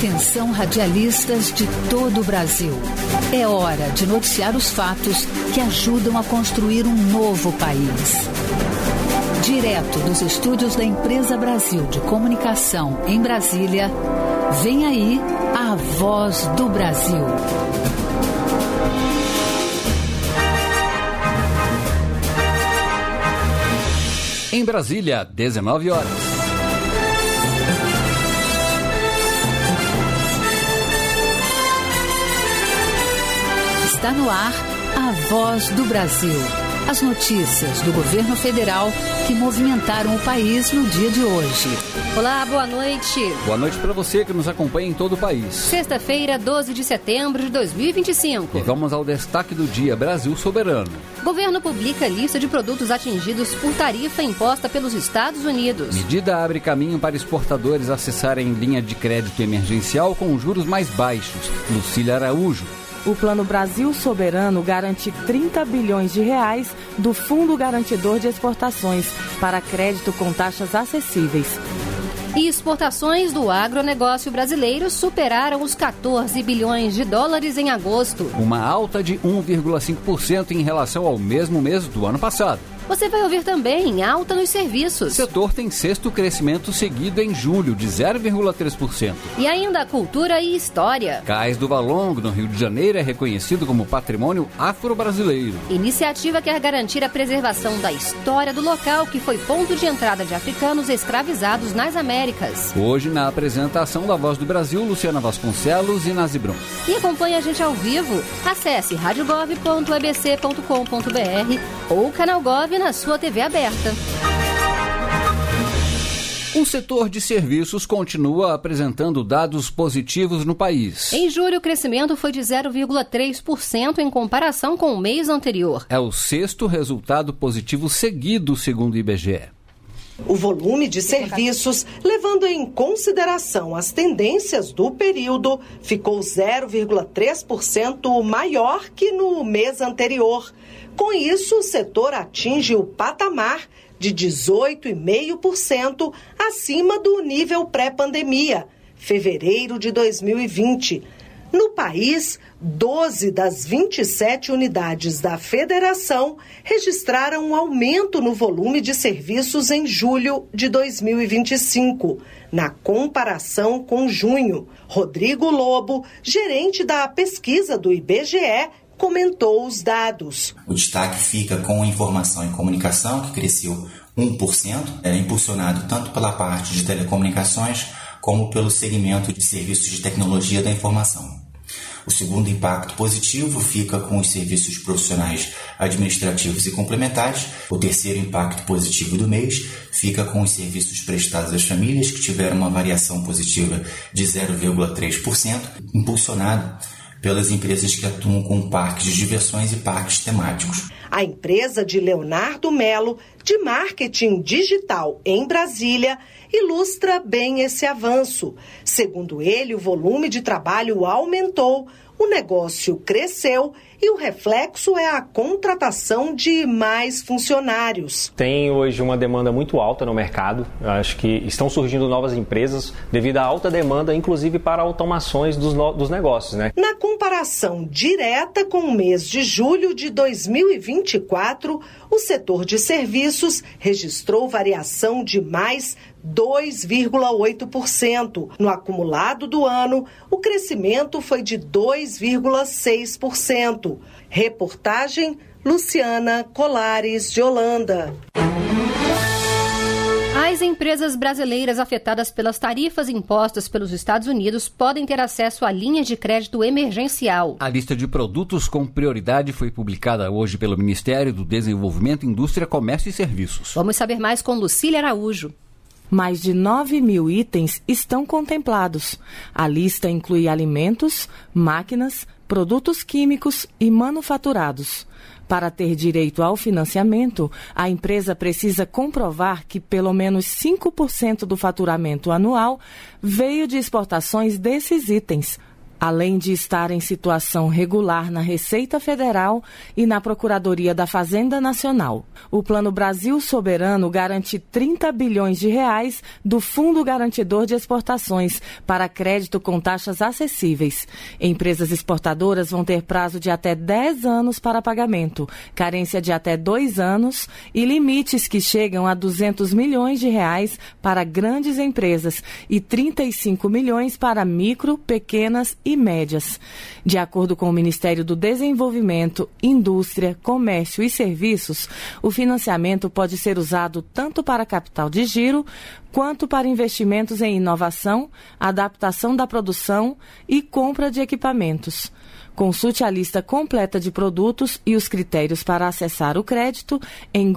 Atenção, radialistas de todo o Brasil. É hora de noticiar os fatos que ajudam a construir um novo país. Direto dos estúdios da Empresa Brasil de Comunicação em Brasília, vem aí a Voz do Brasil. Em Brasília, 19 horas. Está no ar a Voz do Brasil. As notícias do governo federal que movimentaram o país no dia de hoje. Olá, boa noite. Boa noite para você que nos acompanha em todo o país. Sexta-feira, 12 de setembro de 2025. E vamos ao destaque do dia: Brasil soberano. Governo publica lista de produtos atingidos por tarifa imposta pelos Estados Unidos. Medida abre caminho para exportadores acessarem linha de crédito emergencial com juros mais baixos. Lucília Araújo. O Plano Brasil Soberano garante 30 bilhões de reais do Fundo Garantidor de Exportações para crédito com taxas acessíveis. E exportações do agronegócio brasileiro superaram os 14 bilhões de dólares em agosto. Uma alta de 1,5% em relação ao mesmo mês do ano passado. Você vai ouvir também alta nos serviços. O setor tem sexto crescimento seguido em julho, de 0,3%. E ainda cultura e história. Cais do Valongo, no Rio de Janeiro, é reconhecido como patrimônio afro-brasileiro. Iniciativa quer garantir a preservação da história do local, que foi ponto de entrada de africanos escravizados nas Américas. Hoje, na apresentação da Voz do Brasil, Luciana Vasconcelos e Nazi Brum. E acompanhe a gente ao vivo. Acesse radiogov.ebc.com.br ou Canal Gov na sua TV aberta. O setor de serviços continua apresentando dados positivos no país. Em julho, o crescimento foi de 0,3% em comparação com o mês anterior. É o sexto resultado positivo seguido, segundo o IBGE. O volume de serviços, levando em consideração as tendências do período, ficou 0,3% maior que no mês anterior. Com isso, o setor atinge o patamar de 18,5% acima do nível pré-pandemia, fevereiro de 2020. No país, 12 das 27 unidades da federação registraram um aumento no volume de serviços em julho de 2025, na comparação com junho. Rodrigo Lobo, gerente da pesquisa do IBGE, comentou os dados. O destaque fica com informação e comunicação, que cresceu 1%, impulsionado tanto pela parte de telecomunicações como pelo segmento de serviços de tecnologia da informação. O segundo impacto positivo fica com os serviços profissionais administrativos e complementares. O terceiro impacto positivo do mês fica com os serviços prestados às famílias, que tiveram uma variação positiva de 0,3%, impulsionado pelas empresas que atuam com parques de diversões e parques temáticos. A empresa de Leonardo Melo, de marketing digital em Brasília, ilustra bem esse avanço. Segundo ele, o volume de trabalho aumentou, o negócio cresceu e o reflexo é a contratação de mais funcionários. Tem hoje uma demanda muito alta no mercado. Acho que estão surgindo novas empresas devido à alta demanda, inclusive para automações dos negócios, né? Na comparação direta com o mês de julho de 2024, o setor de serviços registrou variação de mais 2,8%. No acumulado do ano, o crescimento foi de 2,6%. Reportagem Luciana Colares, de Holanda. As empresas brasileiras afetadas pelas tarifas impostas pelos Estados Unidos podem ter acesso à linha de crédito emergencial. A lista de produtos com prioridade foi publicada hoje pelo Ministério do Desenvolvimento, Indústria, Comércio e Serviços. Vamos saber mais com Lucília Araújo. Mais de 9 mil itens estão contemplados. A lista inclui alimentos, máquinas, produtos químicos e manufaturados. Para ter direito ao financiamento, a empresa precisa comprovar que pelo menos 5% do faturamento anual veio de exportações desses itens. além de estar em situação regular na Receita Federal e na Procuradoria da Fazenda Nacional. O Plano Brasil Soberano garante 30 bilhões de reais do Fundo Garantidor de Exportações para crédito com taxas acessíveis. Empresas exportadoras vão ter prazo de até 10 anos para pagamento, carência de até 2 anos e limites que chegam a 200 milhões de reais para grandes empresas e 35 milhões para micro, pequenas e médias. De acordo com o Ministério do Desenvolvimento, Indústria, Comércio e Serviços, o financiamento pode ser usado tanto para capital de giro quanto para investimentos em inovação, adaptação da produção e compra de equipamentos. Consulte a lista completa de produtos e os critérios para acessar o crédito em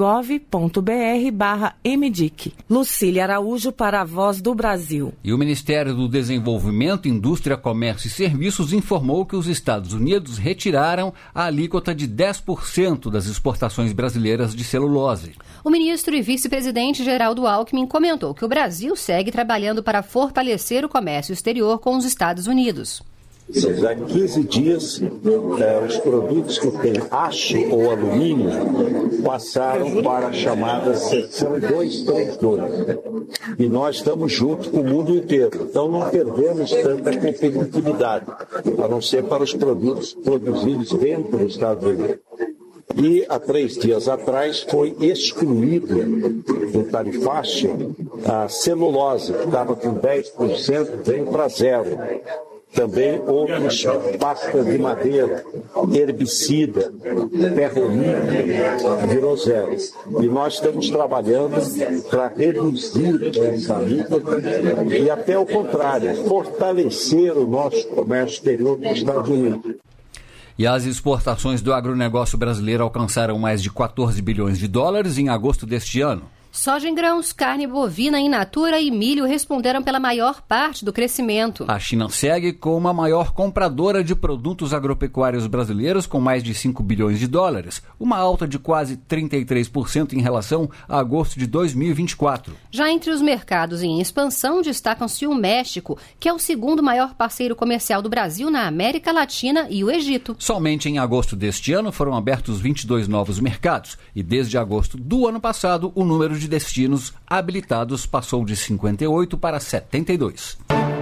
gov.br/MDIC. Lucília Araújo para a Voz do Brasil. E o Ministério do Desenvolvimento, Indústria, Comércio e Serviços informou que os Estados Unidos retiraram a alíquota de 10% das exportações brasileiras de celulose. O ministro e vice-presidente Geraldo Alckmin comentou que o Brasil segue trabalhando para fortalecer o comércio exterior com os Estados Unidos. Há 15 dias, os produtos que têm aço ou alumínio passaram para a chamada seção 232. E nós estamos juntos com o mundo inteiro. Então não perdemos tanta competitividade, a não ser para os produtos produzidos dentro dos Estados Unidos. E há 3 dias atrás foi excluído do tarifácio a celulose, que estava com 10%, veio para 0%. Também outros pastas de madeira, herbicida, ferrolíquido, virou 0. E nós estamos trabalhando para reduzir essa alíquota e até o contrário, fortalecer o nosso comércio exterior dos Estados Unidos. E as exportações do agronegócio brasileiro alcançaram mais de 14 bilhões de dólares em agosto deste ano. Soja em grãos, carne bovina, in natura e milho responderam pela maior parte do crescimento. A China segue como a maior compradora de produtos agropecuários brasileiros, com mais de 5 bilhões de dólares, uma alta de quase 33% em relação a agosto de 2024. Já entre os mercados em expansão, destacam-se o México, que é o segundo maior parceiro comercial do Brasil na América Latina, e o Egito. Somente em agosto deste ano foram abertos 22 novos mercados e desde agosto do ano passado o número de destinos habilitados passou de 58 para 72.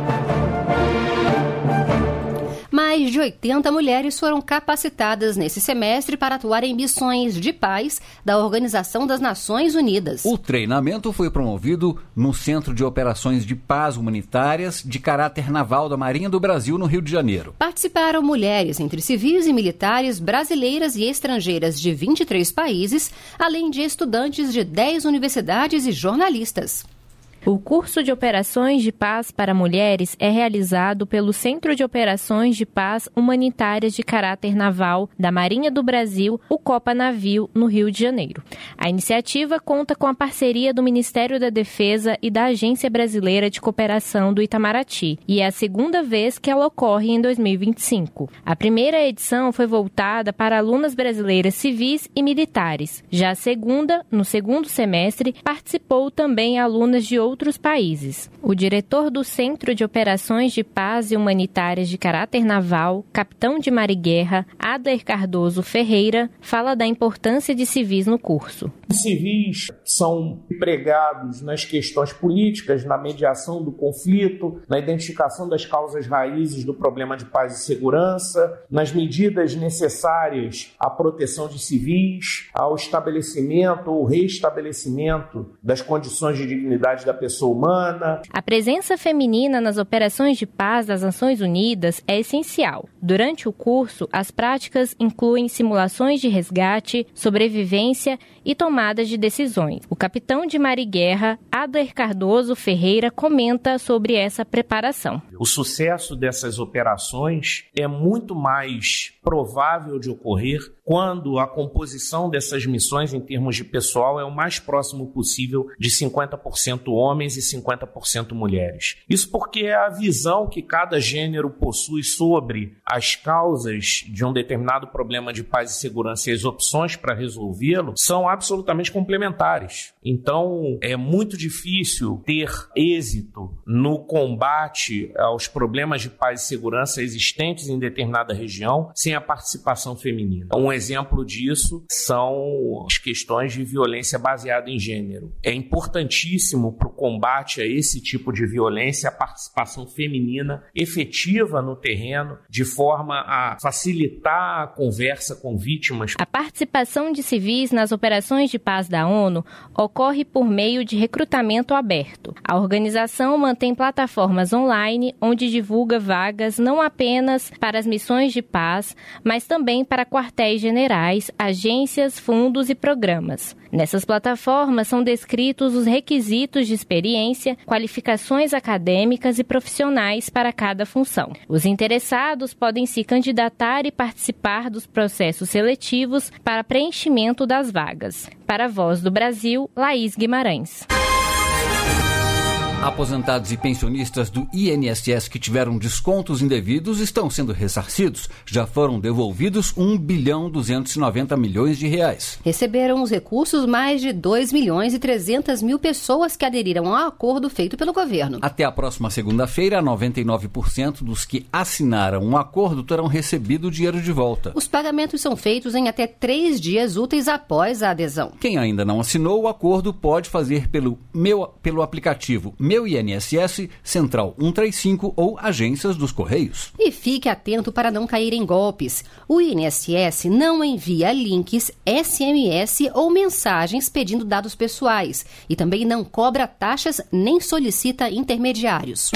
Mais de 80 mulheres foram capacitadas nesse semestre para atuar em missões de paz da Organização das Nações Unidas. O treinamento foi promovido no Centro de Operações de Paz Humanitárias de Caráter Naval da Marinha do Brasil, no Rio de Janeiro. Participaram mulheres entre civis e militares brasileiras e estrangeiras de 23 países, além de estudantes de 10 universidades e jornalistas. O curso de Operações de Paz para Mulheres é realizado pelo Centro de Operações de Paz Humanitárias de Caráter Naval da Marinha do Brasil, o Copa Navio, no Rio de Janeiro. A iniciativa conta com a parceria do Ministério da Defesa e da Agência Brasileira de Cooperação do Itamaraty, e é a segunda vez que ela ocorre em 2025. A primeira edição foi voltada para alunas brasileiras civis e militares. Já a segunda, no segundo semestre, participou também alunas de outros países. O diretor do Centro de Operações de Paz e Humanitárias de Caráter Naval, capitão de mar e guerra, Adler Cardoso Ferreira, fala da importância de civis no curso. Os civis são empregados nas questões políticas, na mediação do conflito, na identificação das causas raízes do problema de paz e segurança, nas medidas necessárias à proteção de civis, ao estabelecimento ou restabelecimento das condições de dignidade da pessoa humana. A presença feminina nas operações de paz das Nações Unidas é essencial. Durante o curso, as práticas incluem simulações de resgate, sobrevivência e tomadas de decisões. O capitão de mar e guerra, Adler Cardoso Ferreira, comenta sobre essa preparação. O sucesso dessas operações é muito mais provável de ocorrer quando a composição dessas missões em termos de pessoal é o mais próximo possível de 50% homens homens e 50% mulheres. Isso porque a visão que cada gênero possui sobre as causas de um determinado problema de paz e segurança e as opções para resolvê-lo são absolutamente complementares. Então, é muito difícil ter êxito no combate aos problemas de paz e segurança existentes em determinada região sem a participação feminina. Um exemplo disso são as questões de violência baseada em gênero. É importantíssimo para o combate a esse tipo de violência a participação feminina efetiva no terreno, de forma a facilitar a conversa com vítimas. A participação de civis nas operações de paz da ONU ocorre por meio de recrutamento aberto. A organização mantém plataformas online onde divulga vagas não apenas para as missões de paz, mas também para quartéis generais, agências, fundos e programas. Nessas plataformas são descritos os requisitos de experiência, qualificações acadêmicas e profissionais para cada função. Os interessados podem se candidatar e participar dos processos seletivos para preenchimento das vagas. Para a Voz do Brasil, Laís Guimarães. Aposentados e pensionistas do INSS que tiveram descontos indevidos estão sendo ressarcidos. Já foram devolvidos R$1,290 bilhões. Receberam os recursos mais de 2.300.000 pessoas que aderiram ao acordo feito pelo governo. Até a próxima segunda-feira, 99% dos que assinaram um acordo terão recebido o dinheiro de volta. Os pagamentos são feitos em até 3 dias úteis após a adesão. Quem ainda não assinou o acordo pode fazer pelo aplicativo Meu INSS, Central 135 ou agências dos Correios. E fique atento para não cair em golpes. O INSS não envia links, SMS ou mensagens pedindo dados pessoais e também não cobra taxas nem solicita intermediários.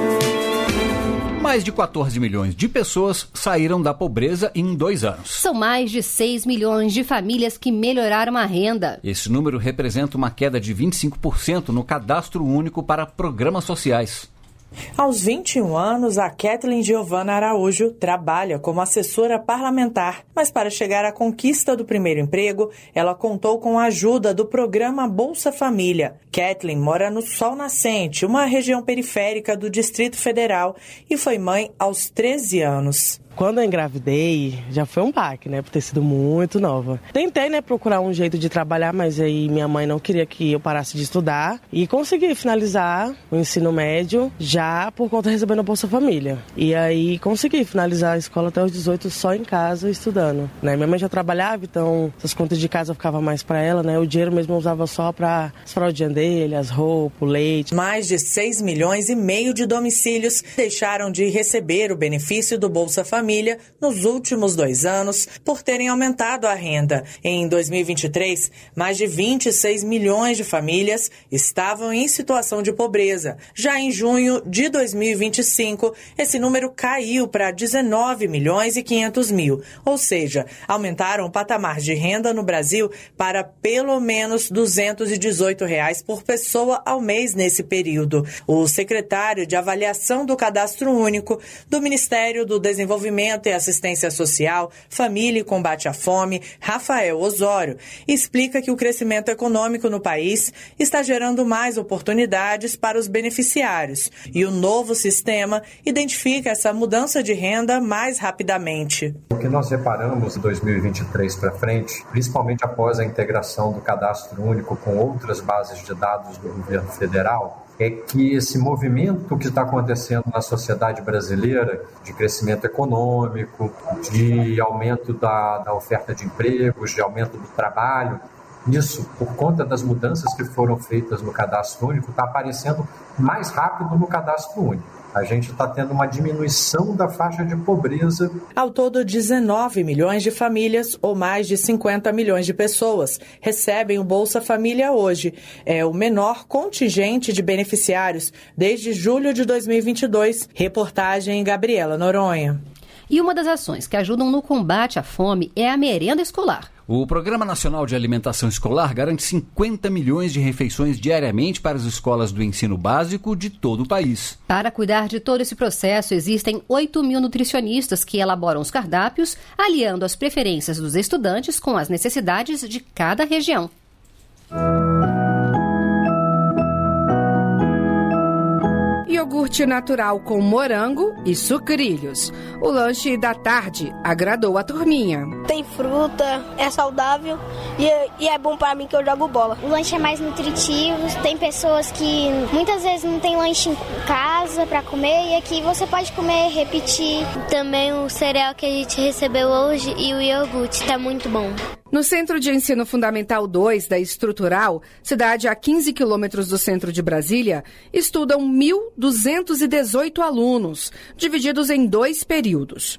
Mais de 14 milhões de pessoas saíram da pobreza em 2 anos. São mais de 6 milhões de famílias que melhoraram a renda. Esse número representa uma queda de 25% no cadastro único para programas sociais. Aos 21 anos, a Kathleen Giovana Araújo trabalha como assessora parlamentar, mas para chegar à conquista do primeiro emprego, ela contou com a ajuda do programa Bolsa Família. Kathleen mora no Sol Nascente, uma região periférica do Distrito Federal, e foi mãe aos 13 anos. Quando eu engravidei, já foi um baque, por ter sido muito nova. Tentei, procurar um jeito de trabalhar, mas aí minha mãe não queria que eu parasse de estudar. E consegui finalizar o ensino médio já por conta de recebendo a Bolsa Família. E aí consegui finalizar a escola até os 18 só em casa estudando. Minha mãe já trabalhava, então essas contas de casa ficava mais para ela, O dinheiro mesmo eu usava só para as fraldinhas dele, as roupas, o leite. Mais de 6 milhões e meio de domicílios deixaram de receber o benefício do Bolsa Família nos últimos 2 anos por terem aumentado a renda. Em 2023, mais de 26 milhões de famílias estavam em situação de pobreza. Já em junho de 2025, esse número caiu para 19 milhões e 500 mil, ou seja, aumentaram o patamar de renda no Brasil para pelo menos R$ 218 por pessoa ao mês nesse período. O secretário de Avaliação do Cadastro Único do Ministério do Desenvolvimento e Assistência Social, Família e Combate à Fome, Rafael Osório, explica que o crescimento econômico no país está gerando mais oportunidades para os beneficiários e o novo sistema identifica essa mudança de renda mais rapidamente. O que nós reparamos de 2023 para frente, principalmente após a integração do Cadastro Único com outras bases de dados do governo federal, é que esse movimento que está acontecendo na sociedade brasileira de crescimento econômico, de aumento da oferta de empregos, de aumento do trabalho, isso, por conta das mudanças que foram feitas no Cadastro Único, está aparecendo mais rápido no Cadastro Único. A gente está tendo uma diminuição da faixa de pobreza. Ao todo, 19 milhões de famílias, ou mais de 50 milhões de pessoas, recebem o Bolsa Família hoje. É o menor contingente de beneficiários desde julho de 2022. Reportagem Gabriela Noronha. E uma das ações que ajudam no combate à fome é a merenda escolar. O Programa Nacional de Alimentação Escolar garante 50 milhões de refeições diariamente para as escolas do ensino básico de todo o país. Para cuidar de todo esse processo, existem 8 mil nutricionistas que elaboram os cardápios, aliando as preferências dos estudantes com as necessidades de cada região. iogurte natural com morango e sucrilhos. O lanche da tarde agradou a turminha. Tem fruta, é saudável e é bom para mim que eu jogo bola. O lanche é mais nutritivo, tem pessoas que muitas vezes não tem lanche em casa para comer e aqui você pode comer e repetir. Também o cereal que a gente recebeu hoje e o iogurte está muito bom. No Centro de Ensino Fundamental 2 da Estrutural, cidade a 15 quilômetros do centro de Brasília, estudam 1.218 alunos, divididos em 2 períodos.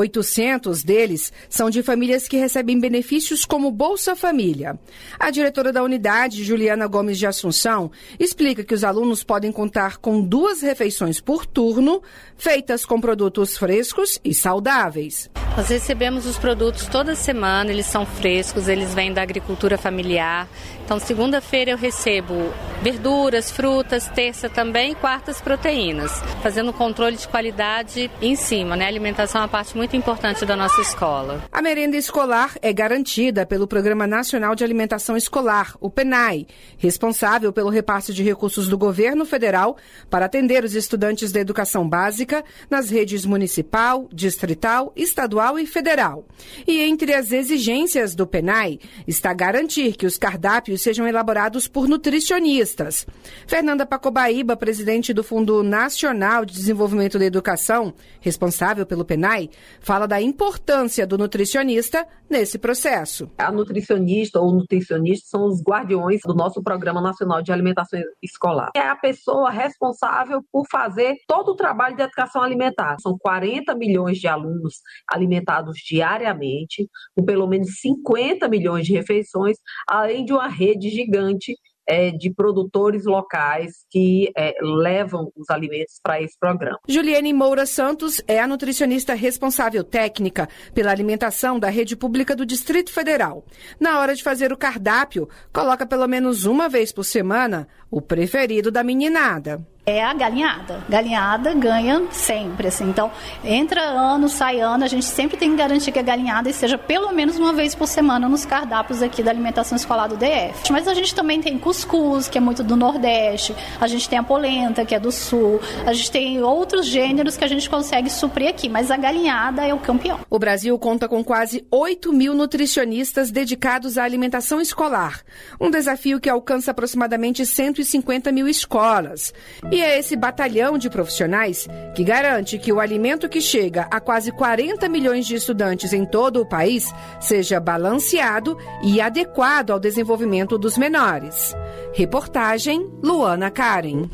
800 deles são de famílias que recebem benefícios como Bolsa Família. A diretora da unidade, Juliana Gomes de Assunção, explica que os alunos podem contar com 2 refeições por turno, feitas com produtos frescos e saudáveis. Nós recebemos os produtos toda semana, eles são frescos, eles vêm da agricultura familiar. Então, segunda-feira eu recebo verduras, frutas, terça também e quartas proteínas, fazendo controle de qualidade em cima, né? A alimentação é uma parte muito importante da nossa escola. A merenda escolar é garantida pelo Programa Nacional de Alimentação Escolar, o PNAE, responsável pelo repasse de recursos do governo federal para atender os estudantes da educação básica nas redes municipal, distrital, estadual e federal. E entre as exigências do PNAE está garantir que os cardápios sejam elaborados por nutricionistas. Fernanda Pacobaíba, presidente do Fundo Nacional de Desenvolvimento da Educação, responsável pelo PNAE, fala da importância do nutricionista nesse processo. A nutricionista ou nutricionista são os guardiões do nosso Programa Nacional de Alimentação Escolar. É a pessoa responsável por fazer todo o trabalho de educação alimentar. São 40 milhões de alunos alimentados diariamente, com pelo menos 50 milhões de refeições, além de uma rede gigante de produtores locais que levam os alimentos para esse programa. Juliane Moura Santos é a nutricionista responsável técnica pela alimentação da rede pública do Distrito Federal. Na hora de fazer o cardápio, coloca pelo menos uma vez por semana o preferido da meninada. É a galinhada. Galinhada ganha sempre, assim. Então, entra ano, sai ano, a gente sempre tem que garantir que a galinhada esteja pelo menos uma vez por semana nos cardápios aqui da alimentação escolar do DF. Mas a gente também tem cuscuz, que é muito do Nordeste, a gente tem a polenta, que é do Sul, a gente tem outros gêneros que a gente consegue suprir aqui, mas a galinhada é o campeão. O Brasil conta com quase 8 mil nutricionistas dedicados à alimentação escolar, um desafio que alcança aproximadamente 150 mil escolas. E é esse batalhão de profissionais que garante que o alimento que chega a quase 40 milhões de estudantes em todo o país seja balanceado e adequado ao desenvolvimento dos menores. Reportagem Luana Karen.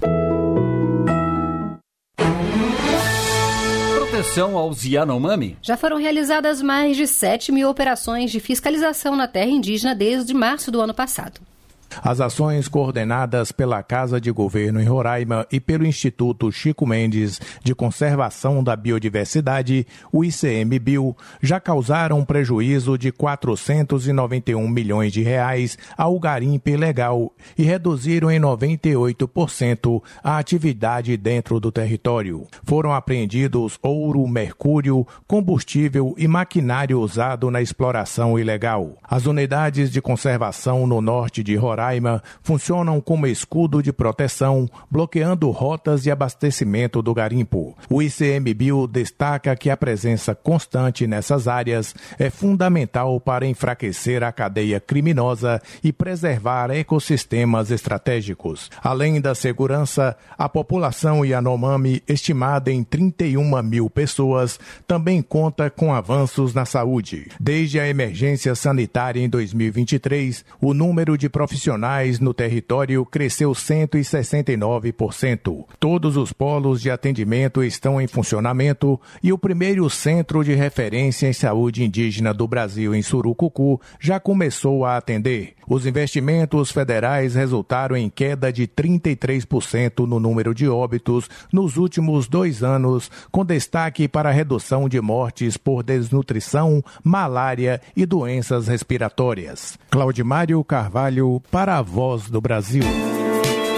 Proteção aos Yanomami. Já foram realizadas mais de 7 mil operações de fiscalização na terra indígena desde março do ano passado. As ações coordenadas pela Casa de Governo em Roraima e pelo Instituto Chico Mendes de Conservação da Biodiversidade, o ICMBio, já causaram um prejuízo de 491 milhões de reais ao garimpo ilegal e reduziram em 98% a atividade dentro do território. Foram apreendidos ouro, mercúrio, combustível e maquinário usado na exploração ilegal. As unidades de conservação no norte de Roraima funcionam como escudo de proteção, bloqueando rotas de abastecimento do garimpo. O ICMBio destaca que a presença constante nessas áreas é fundamental para enfraquecer a cadeia criminosa e preservar ecossistemas estratégicos. Além da segurança, a população Yanomami, estimada em 31 mil pessoas, também conta com avanços na saúde. Desde a emergência sanitária em 2023, o número de profissionais no território cresceu 169%. Todos os polos de atendimento estão em funcionamento e o primeiro centro de referência em saúde indígena do Brasil, em Surucucu, já começou a atender. Os investimentos federais resultaram em queda de 33% no número de óbitos nos últimos 2 anos, com destaque para a redução de mortes por desnutrição, malária e doenças respiratórias. Claudimário Carvalho, para a Voz do Brasil.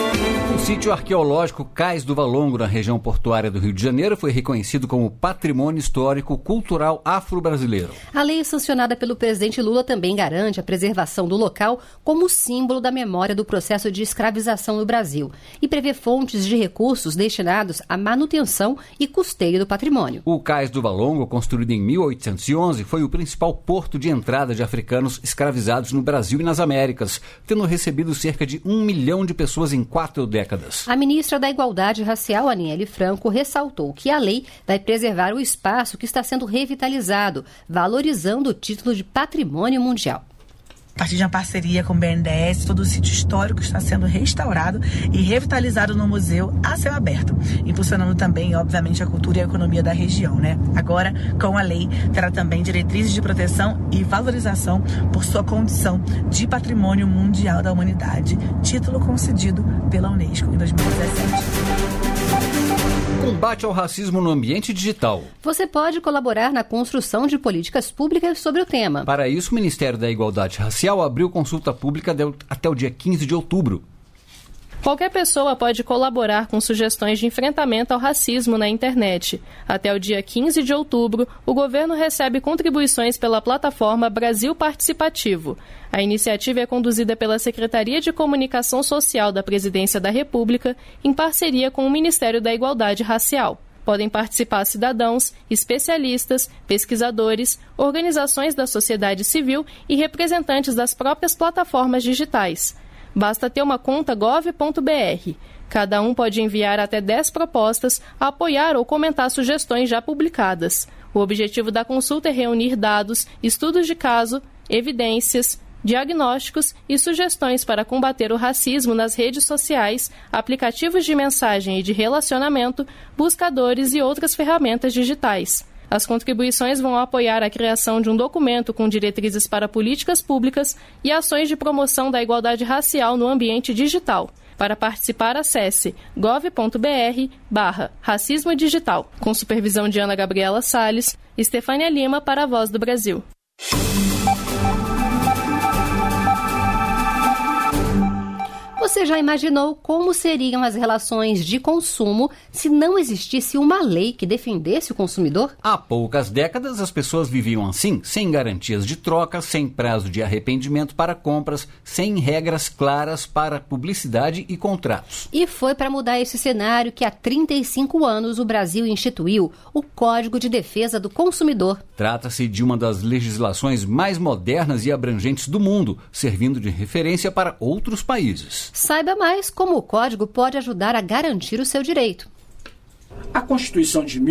O sítio arqueológico Cais do Valongo, na região portuária do Rio de Janeiro, foi reconhecido como Patrimônio Histórico Cultural Afro-Brasileiro. A lei sancionada pelo presidente Lula também garante a preservação do local como símbolo da memória do processo de escravização no Brasil e prevê fontes de recursos destinados à manutenção e custeio do patrimônio. O Cais do Valongo, construído em 1811, foi o principal porto de entrada de africanos escravizados no Brasil e nas Américas, tendo recebido cerca de 1 milhão de pessoas em 4 décadas. A ministra da Igualdade Racial, Aniele Franco, ressaltou que a lei vai preservar o espaço que está sendo revitalizado, valorizando o título de Patrimônio Mundial. A partir de uma parceria com o BNDES, todo o sítio histórico está sendo restaurado e revitalizado no museu a céu aberto, impulsionando também, obviamente, a cultura e a economia da região, né? Agora, com a lei, terá também diretrizes de proteção e valorização por sua condição de Patrimônio Mundial da Humanidade, título concedido pela Unesco em 2017. Combate ao racismo no ambiente digital. Você pode colaborar na construção de políticas públicas sobre o tema. Para isso, o Ministério da Igualdade Racial abriu consulta pública até o dia 15 de outubro. Qualquer pessoa pode colaborar com sugestões de enfrentamento ao racismo na internet. Até o dia 15 de outubro, o governo recebe contribuições pela plataforma Brasil Participativo. A iniciativa é conduzida pela Secretaria de Comunicação Social da Presidência da República, em parceria com o Ministério da Igualdade Racial. Podem participar cidadãos, especialistas, pesquisadores, organizações da sociedade civil e representantes das próprias plataformas digitais. Basta ter uma conta gov.br. Cada um pode enviar até 10 propostas, a apoiar ou comentar sugestões já publicadas. O objetivo da consulta é reunir dados, estudos de caso, evidências, diagnósticos e sugestões para combater o racismo nas redes sociais, aplicativos de mensagem e de relacionamento, buscadores e outras ferramentas digitais. As contribuições vão apoiar a criação de um documento com diretrizes para políticas públicas e ações de promoção da igualdade racial no ambiente digital. Para participar, acesse gov.br/racismo digital. Com supervisão de Ana Gabriela Salles, Estefânia Lima para a Voz do Brasil. Você já imaginou como seriam as relações de consumo se não existisse uma lei que defendesse o consumidor? Há poucas décadas, as pessoas viviam assim, sem garantias de troca, sem prazo de arrependimento para compras, sem regras claras para publicidade e contratos. E foi para mudar esse cenário que há 35 anos o Brasil instituiu o Código de Defesa do Consumidor. Trata-se de uma das legislações mais modernas e abrangentes do mundo, servindo de referência para outros países. Saiba mais como o Código pode ajudar a garantir o seu direito. A Constituição de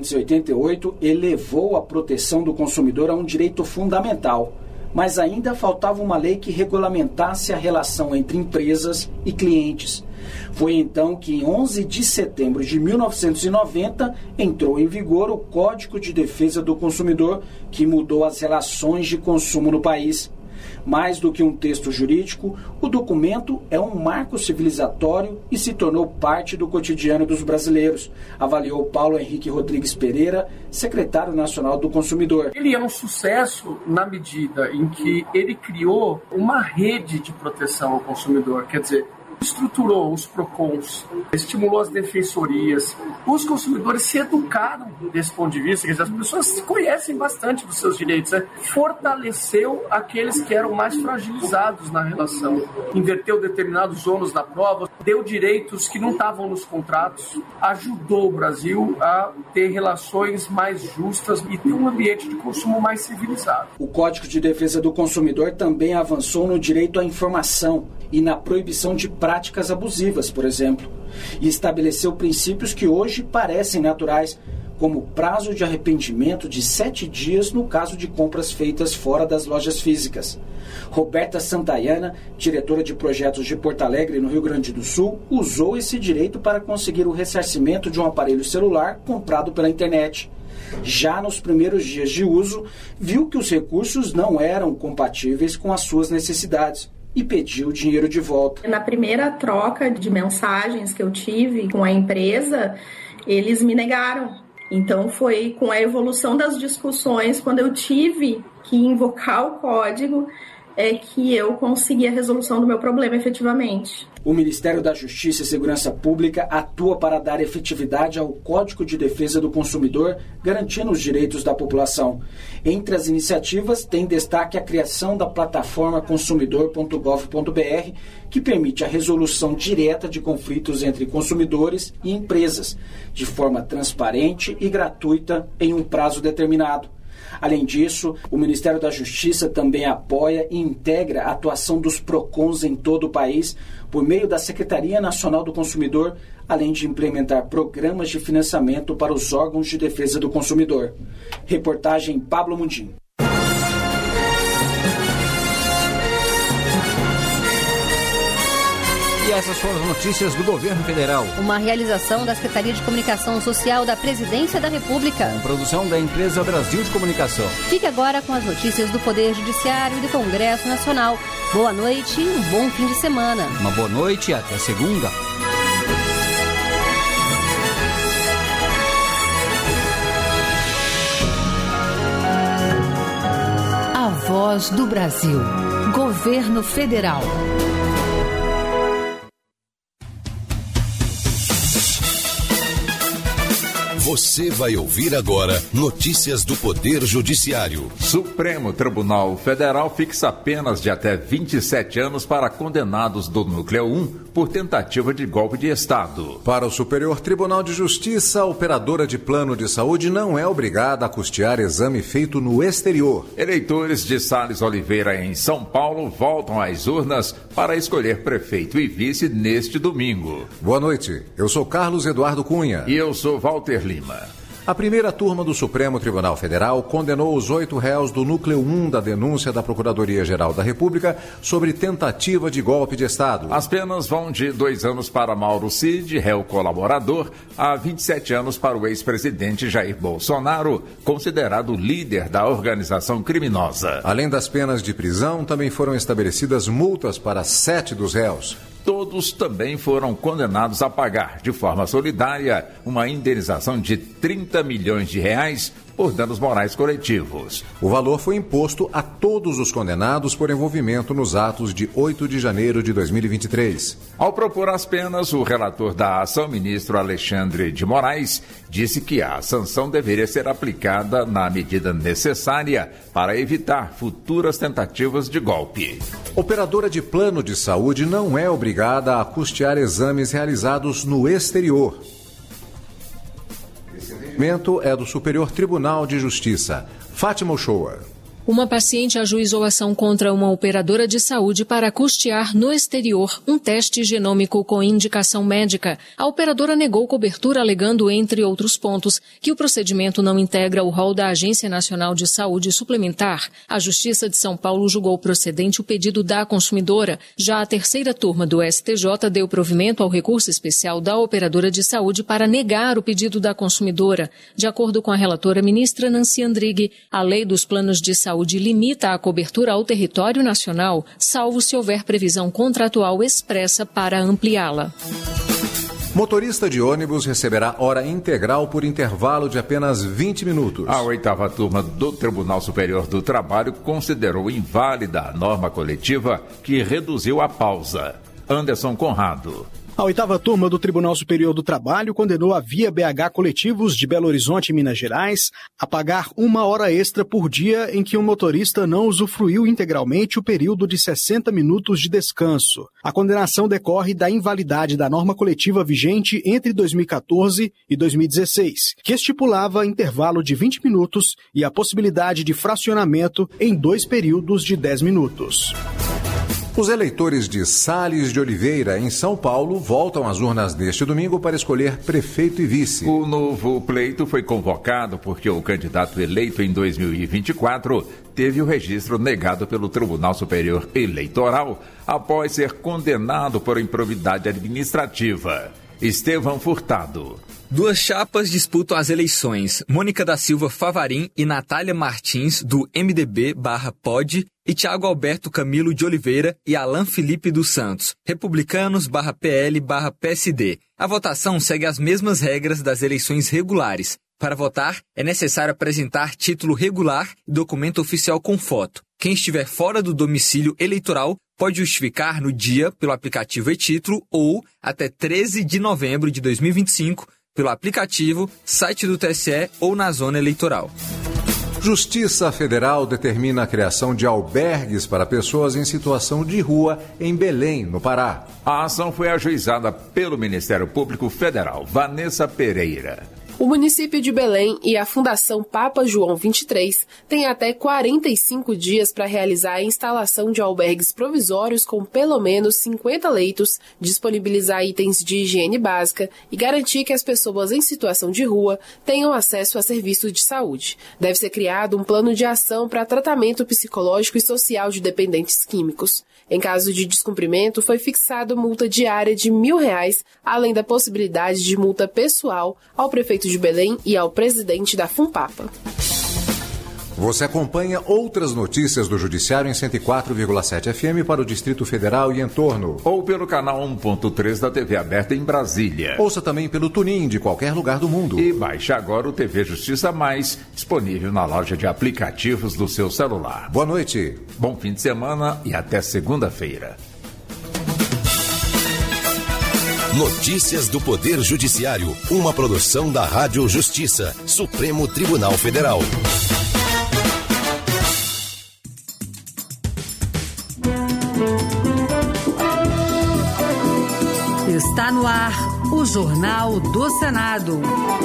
1988 elevou a proteção do consumidor a um direito fundamental, mas ainda faltava uma lei que regulamentasse a relação entre empresas e clientes. Foi então que, em 11 de setembro de 1990, entrou em vigor o Código de Defesa do Consumidor, que mudou as relações de consumo no país. Mais do que um texto jurídico, o documento é um marco civilizatório e se tornou parte do cotidiano dos brasileiros, avaliou Paulo Henrique Rodrigues Pereira, secretário nacional do consumidor. Ele é um sucesso na medida em que ele criou uma rede de proteção ao consumidor, quer dizer, estruturou os PROCONs, estimulou as defensorias. Os consumidores se educaram desse ponto de vista, quer dizer, as pessoas conhecem bastante dos seus direitos, né? Fortaleceu aqueles que eram mais fragilizados na relação, inverteu determinados ônus da prova, deu direitos que não estavam nos contratos, ajudou o Brasil a ter relações mais justas e ter um ambiente de consumo mais civilizado. O Código de Defesa do Consumidor também avançou no direito à informação e na proibição de práticas abusivas, por exemplo, e estabeleceu princípios que hoje parecem naturais, como prazo de arrependimento de 7 dias no caso de compras feitas fora das lojas físicas. Roberta Santayana, diretora de projetos de Porto Alegre, no Rio Grande do Sul, usou esse direito para conseguir o ressarcimento de um aparelho celular comprado pela internet. Já nos primeiros dias de uso, viu que os recursos não eram compatíveis com as suas necessidades e pediu o dinheiro de volta. Na primeira troca de mensagens que eu tive com a empresa, eles me negaram. Então foi com a evolução das discussões, quando eu tive que invocar o código, é que eu consegui a resolução do meu problema efetivamente. O Ministério da Justiça e Segurança Pública atua para dar efetividade ao Código de Defesa do Consumidor, garantindo os direitos da população. Entre as iniciativas, tem destaque a criação da plataforma consumidor.gov.br, que permite a resolução direta de conflitos entre consumidores e empresas, de forma transparente e gratuita em um prazo determinado. Além disso, o Ministério da Justiça também apoia e integra a atuação dos PROCONs em todo o país, por meio da Secretaria Nacional do Consumidor, além de implementar programas de financiamento para os órgãos de defesa do consumidor. Reportagem Pablo Mundim. E essas foram as notícias do Governo Federal. Uma realização da Secretaria de Comunicação Social da Presidência da República. Com produção da empresa Brasil de Comunicação. Fique agora com as notícias do Poder Judiciário e do Congresso Nacional. Boa noite e um bom fim de semana. Uma boa noite e até segunda. A Voz do Brasil. Governo Federal. Você vai ouvir agora notícias do Poder Judiciário. Supremo Tribunal Federal fixa penas de até 27 anos para condenados do Núcleo 1 por tentativa de golpe de Estado. Para o Superior Tribunal de Justiça, a operadora de plano de saúde não é obrigada a custear exame feito no exterior. Eleitores de Salles Oliveira em São Paulo voltam às urnas para escolher prefeito e vice neste domingo. Boa noite, eu sou Carlos Eduardo Cunha. E eu sou Walter Lima. A primeira turma do Supremo Tribunal Federal condenou os 8 réus do Núcleo 1 da denúncia da Procuradoria-Geral da República sobre tentativa de golpe de Estado. As penas vão de 2 anos para Mauro Cid, réu colaborador, a 27 anos para o ex-presidente Jair Bolsonaro, considerado líder da organização criminosa. Além das penas de prisão, também foram estabelecidas multas para 7 dos réus. Todos também foram condenados a pagar, de forma solidária, uma indenização de 30 milhões de reais por danos morais coletivos. O valor foi imposto a todos os condenados por envolvimento nos atos de 8 de janeiro de 2023. Ao propor as penas, o relator da ação, ministro Alexandre de Moraes, disse que a sanção deveria ser aplicada na medida necessária para evitar futuras tentativas de golpe. Operadora de plano de saúde não é obrigada a custear exames realizados no exterior. Esse entendimento é do Superior Tribunal de Justiça. Fátima Ochoa. Uma paciente ajuizou ação contra uma operadora de saúde para custear no exterior um teste genômico com indicação médica. A operadora negou cobertura, alegando, entre outros pontos, que o procedimento não integra o rol da Agência Nacional de Saúde Suplementar. A Justiça de São Paulo julgou procedente o pedido da consumidora. Já a terceira turma do STJ deu provimento ao recurso especial da operadora de saúde para negar o pedido da consumidora. De acordo com a relatora ministra Nancy Andrighi, a lei dos planos de saúde limita a cobertura ao território nacional, salvo se houver previsão contratual expressa para ampliá-la. Motorista de ônibus receberá hora integral por intervalo de apenas 20 minutos. A 8ª turma do Tribunal Superior do Trabalho considerou inválida a norma coletiva que reduziu a pausa. Anderson Conrado. A 8ª turma do Tribunal Superior do Trabalho condenou a Via BH Coletivos de Belo Horizonte, Minas Gerais, a pagar 1 hora extra por dia em que o motorista não usufruiu integralmente o período de 60 minutos de descanso. A condenação decorre da invalidade da norma coletiva vigente entre 2014 e 2016, que estipulava intervalo de 20 minutos e a possibilidade de fracionamento em 2 períodos de 10 minutos. Os eleitores de Salles de Oliveira, em São Paulo, voltam às urnas neste domingo para escolher prefeito e vice. O novo pleito foi convocado porque o candidato eleito em 2024 teve o registro negado pelo Tribunal Superior Eleitoral após ser condenado por improbidade administrativa. Estevão Furtado. 2 chapas disputam as eleições, Mônica da Silva Favarim e Natália Martins, do MDB/POD, e Thiago Alberto Camilo de Oliveira e Alan Felipe dos Santos, republicanos/PL/PSD. A votação segue as mesmas regras das eleições regulares. Para votar, é necessário apresentar título regular e documento oficial com foto. Quem estiver fora do domicílio eleitoral pode justificar no dia pelo aplicativo e-Título ou até 13 de novembro de 2025 pelo aplicativo, site do TSE ou na zona eleitoral. Justiça Federal determina a criação de albergues para pessoas em situação de rua em Belém, no Pará. A ação foi ajuizada pelo Ministério Público Federal. Vanessa Pereira. O município de Belém e a Fundação Papa João XXIII têm até 45 dias para realizar a instalação de albergues provisórios com pelo menos 50 leitos, disponibilizar itens de higiene básica e garantir que as pessoas em situação de rua tenham acesso a serviços de saúde. Deve ser criado um plano de ação para tratamento psicológico e social de dependentes químicos. Em caso de descumprimento, foi fixado multa diária de R$1.000, além da possibilidade de multa pessoal ao prefeito de Belém e ao presidente da Funpapa. Você acompanha outras notícias do Judiciário em 104,7 FM para o Distrito Federal e entorno. Ou pelo canal 1.3 da TV aberta em Brasília. Ouça também pelo TuneIn de qualquer lugar do mundo. E baixe agora o TV Justiça Mais, disponível na loja de aplicativos do seu celular. Boa noite. Bom fim de semana e até segunda-feira. Notícias do Poder Judiciário. Uma produção da Rádio Justiça, Supremo Tribunal Federal. Está no ar o Jornal do Senado.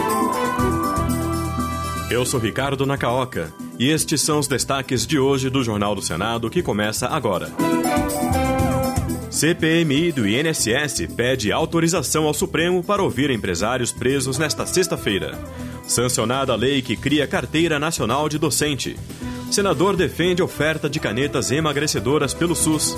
Eu sou Ricardo Nacaoca e estes são os destaques de hoje do Jornal do Senado que começa agora. CPMI do INSS pede autorização ao Supremo para ouvir empresários presos nesta sexta-feira. Sancionada a lei que cria Carteira Nacional de Docente. Senador defende oferta de canetas emagrecedoras pelo SUS.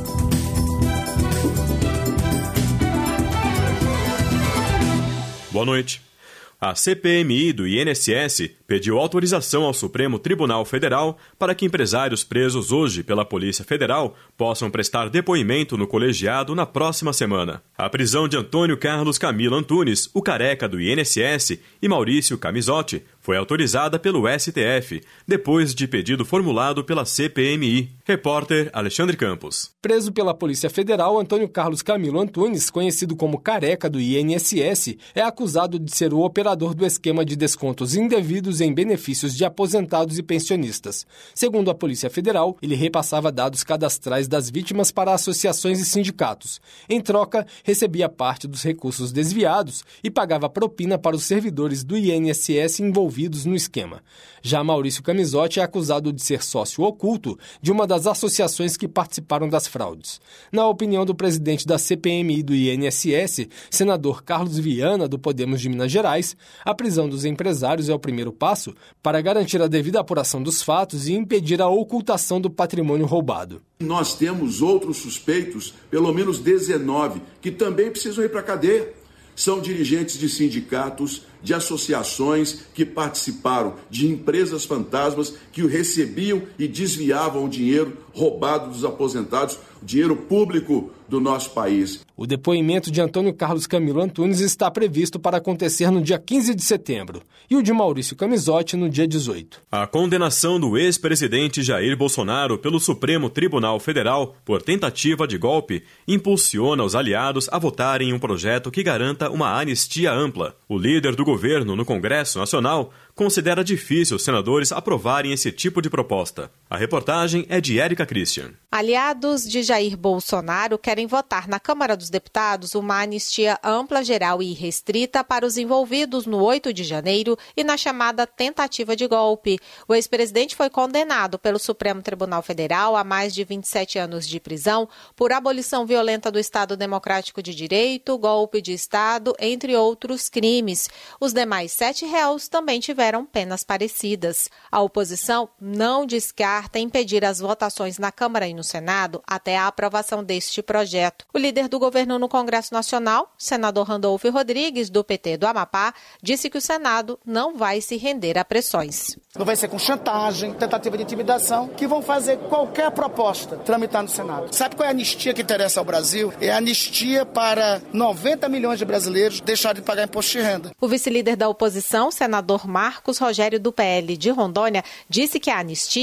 Boa noite. A CPMI do INSS pediu autorização ao Supremo Tribunal Federal para que empresários presos hoje pela Polícia Federal possam prestar depoimento no colegiado na próxima semana. A prisão de Antônio Carlos Camilo Antunes, o careca do INSS, e Maurício Camisotti foi autorizada pelo STF, depois de pedido formulado pela CPMI. Repórter Alexandre Campos. Preso pela Polícia Federal, Antônio Carlos Camilo Antunes, conhecido como careca do INSS, é acusado de ser o operador do esquema de descontos indevidos em benefícios de aposentados e pensionistas. Segundo a Polícia Federal, ele repassava dados cadastrais das vítimas para associações e sindicatos. Em troca, recebia parte dos recursos desviados e pagava propina para os servidores do INSS envolvidos no esquema. Já Maurício Camisotti é acusado de ser sócio oculto de uma das associações que participaram das fraudes. Na opinião do presidente da CPMI do INSS, senador Carlos Viana, do Podemos de Minas Gerais, a prisão dos empresários é o primeiro passo para garantir a devida apuração dos fatos e impedir a ocultação do patrimônio roubado. Nós temos outros suspeitos, pelo menos 19, que também precisam ir para a cadeia. São dirigentes de sindicatos, de associações que participaram de empresas fantasmas que recebiam e desviavam o dinheiro roubado dos aposentados, o dinheiro público do nosso país. O depoimento de Antônio Carlos Camilo Antunes está previsto para acontecer no dia 15 de setembro e o de Maurício Camisotti no dia 18. A condenação do ex-presidente Jair Bolsonaro pelo Supremo Tribunal Federal por tentativa de golpe impulsiona os aliados a votarem em um projeto que garanta uma anistia ampla. O líder do governo no Congresso Nacional considera difícil os senadores aprovarem esse tipo de proposta. A reportagem é de Érica Christian. Aliados de Jair Bolsonaro querem votar na Câmara dos Deputados uma anistia ampla, geral e restrita para os envolvidos no 8 de janeiro e na chamada tentativa de golpe. O ex-presidente foi condenado pelo Supremo Tribunal Federal a mais de 27 anos de prisão por abolição violenta do Estado Democrático de Direito, golpe de Estado, entre outros crimes. Os demais 7 réus também tiveram penas parecidas. A oposição não descarta impedir as votações na Câmara e no Senado até a aprovação deste projeto. O líder do governo no Congresso Nacional, senador Randolfo Rodrigues, do PT do Amapá, disse que o Senado não vai se render a pressões. Não vai ser com chantagem, tentativa de intimidação, que vão fazer qualquer proposta tramitar no Senado. Sabe qual é a anistia que interessa ao Brasil? É a anistia para 90 milhões de brasileiros deixarem de pagar imposto de renda. O vice-líder da oposição, senador Marcos Rogério, do PL de Rondônia, disse que a anistia serve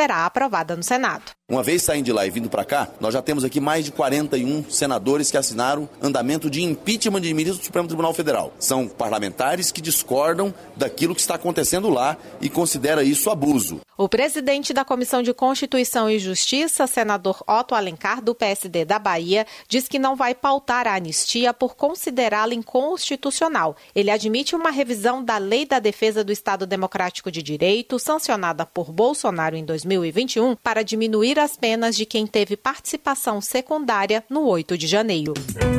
será aprovada no Senado. Uma vez saindo de lá e vindo para cá, nós já temos aqui mais de 41 senadores que assinaram andamento de impeachment de ministros do Supremo Tribunal Federal. São parlamentares que discordam daquilo que está acontecendo lá e considera isso abuso. O presidente da Comissão de Constituição e Justiça, senador Otto Alencar, do PSD da Bahia, diz que não vai pautar a anistia por considerá-la inconstitucional. Ele admite uma revisão da Lei da Defesa do Estado Democrático de Direito, sancionada por Bolsonaro em 2021, para diminuir as penas de quem teve participação secundária no 8 de janeiro.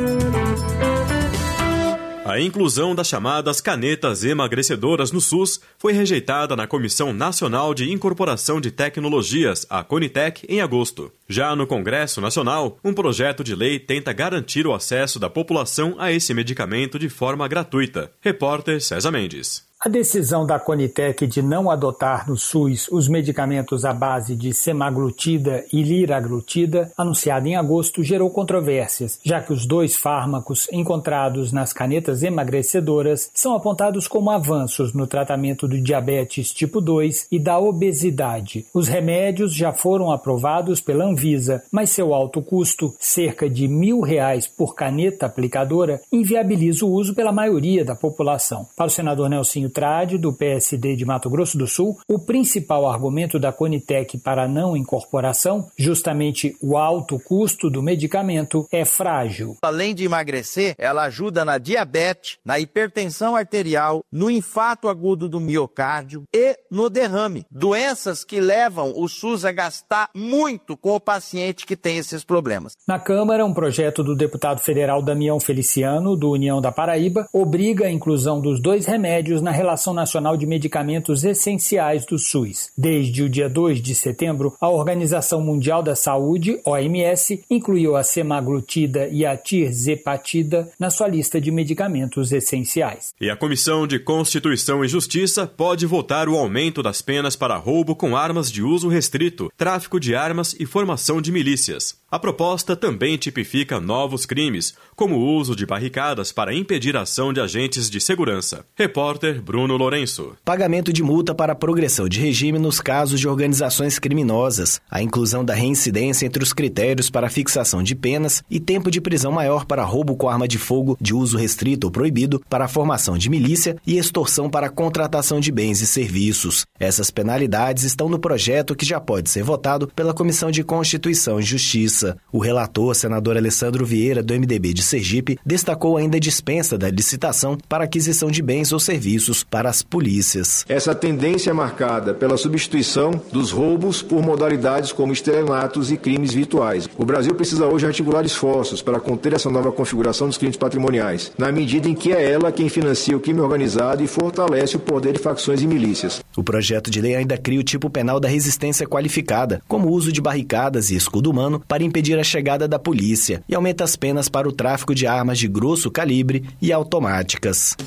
A inclusão das chamadas canetas emagrecedoras no SUS foi rejeitada na Comissão Nacional de Incorporação de Tecnologias, a CONITEC, em agosto. Já no Congresso Nacional, um projeto de lei tenta garantir o acesso da população a esse medicamento de forma gratuita. Repórter César Mendes. A decisão da CONITEC de não adotar no SUS os medicamentos à base de semaglutida e liraglutida, anunciada em agosto, gerou controvérsias, já que os dois fármacos encontrados nas canetas emagrecedoras são apontados como avanços no tratamento do diabetes tipo 2 e da obesidade. Os remédios já foram aprovados pela Anvisa, mas seu alto custo, cerca de R$1.000 por caneta aplicadora, inviabiliza o uso pela maioria da população. Para o senador Nelsinho Trade, do PSD de Mato Grosso do Sul, o principal argumento da CONITEC para a não incorporação, justamente o alto custo do medicamento, é frágil. Além de emagrecer, ela ajuda na diabetes, na hipertensão arterial, no infarto agudo do miocárdio e no derrame. Doenças que levam o SUS a gastar muito com o paciente que tem esses problemas. Na Câmara, um projeto do deputado federal Damião Feliciano, do União da Paraíba, obriga a inclusão dos dois remédios na Relação Nacional de Medicamentos Essenciais do SUS. Desde o dia 2 de setembro, a Organização Mundial da Saúde, OMS, incluiu a semaglutida e a tirzepatida na sua lista de medicamentos essenciais. E a Comissão de Constituição e Justiça pode votar o aumento das penas para roubo com armas de uso restrito, tráfico de armas e formação de milícias. A proposta também tipifica novos crimes, como o uso de barricadas para impedir a ação de agentes de segurança. Repórter Bruno Lourenço. Pagamento de multa para progressão de regime nos casos de organizações criminosas, a inclusão da reincidência entre os critérios para fixação de penas e tempo de prisão maior para roubo com arma de fogo de uso restrito ou proibido, para a formação de milícia e extorsão para contratação de bens e serviços. Essas penalidades estão no projeto que já pode ser votado pela Comissão de Constituição e Justiça. O relator, senador Alessandro Vieira, do MDB de Sergipe, destacou ainda a dispensa da licitação para aquisição de bens ou serviços para as polícias. Essa tendência é marcada pela substituição dos roubos por modalidades como estelionatos e crimes virtuais. O Brasil precisa hoje articular esforços para conter essa nova configuração dos crimes patrimoniais, na medida em que é ela quem financia o crime organizado e fortalece o poder de facções e milícias. O projeto de lei ainda cria o tipo penal da resistência qualificada, como o uso de barricadas e escudo humano para impedir a chegada da polícia, e aumenta as penas para o tráfico de armas de grosso calibre e automáticas.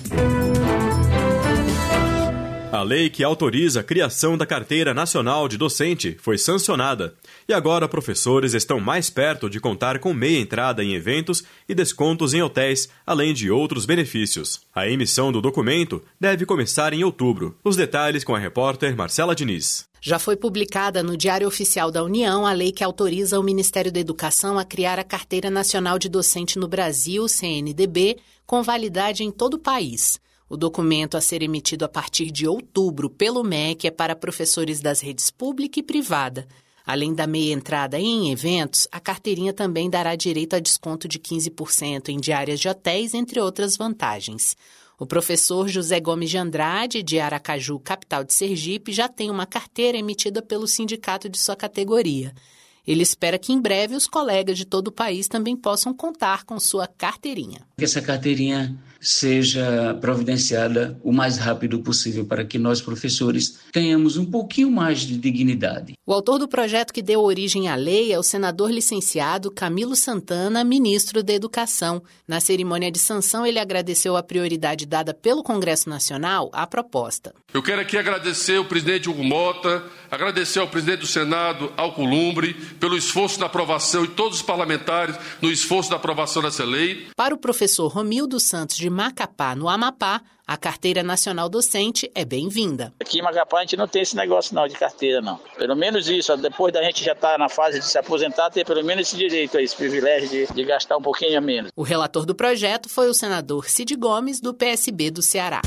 A lei que autoriza a criação da Carteira Nacional de Docente foi sancionada e agora professores estão mais perto de contar com meia entrada em eventos e descontos em hotéis, além de outros benefícios. A emissão do documento deve começar em outubro. Os detalhes com a repórter Marcela Diniz. Já foi publicada no Diário Oficial da União a lei que autoriza o Ministério da Educação a criar a Carteira Nacional de Docente no Brasil, CNDB, com validade em todo o país. O documento a ser emitido a partir de outubro pelo MEC é para professores das redes pública e privada. Além da meia entrada em eventos, a carteirinha também dará direito a desconto de 15% em diárias de hotéis, entre outras vantagens. O professor José Gomes de Andrade, de Aracaju, capital de Sergipe, já tem uma carteira emitida pelo sindicato de sua categoria. Ele espera que em breve os colegas de todo o país também possam contar com sua carteirinha. Que essa carteirinha seja providenciada o mais rápido possível para que nós, professores, tenhamos um pouquinho mais de dignidade. O autor do projeto que deu origem à lei é o senador licenciado Camilo Santana, ministro da Educação. Na cerimônia de sanção, ele agradeceu a prioridade dada pelo Congresso Nacional à proposta. Eu quero aqui agradecer ao presidente Hugo Mota, agradecer ao presidente do Senado, Alcolumbre, pelo esforço na aprovação e todos os parlamentares no esforço da aprovação dessa lei. Para o professor professor Romildo Santos de Macapá, no Amapá, a carteira nacional docente é bem-vinda. Aqui em Macapá a gente não tem esse negócio não de carteira não. Pelo menos isso, depois da gente já estar na fase de se aposentar, ter pelo menos esse direito, esse privilégio de gastar um pouquinho a menos. O relator do projeto foi o senador Cid Gomes, do PSB do Ceará.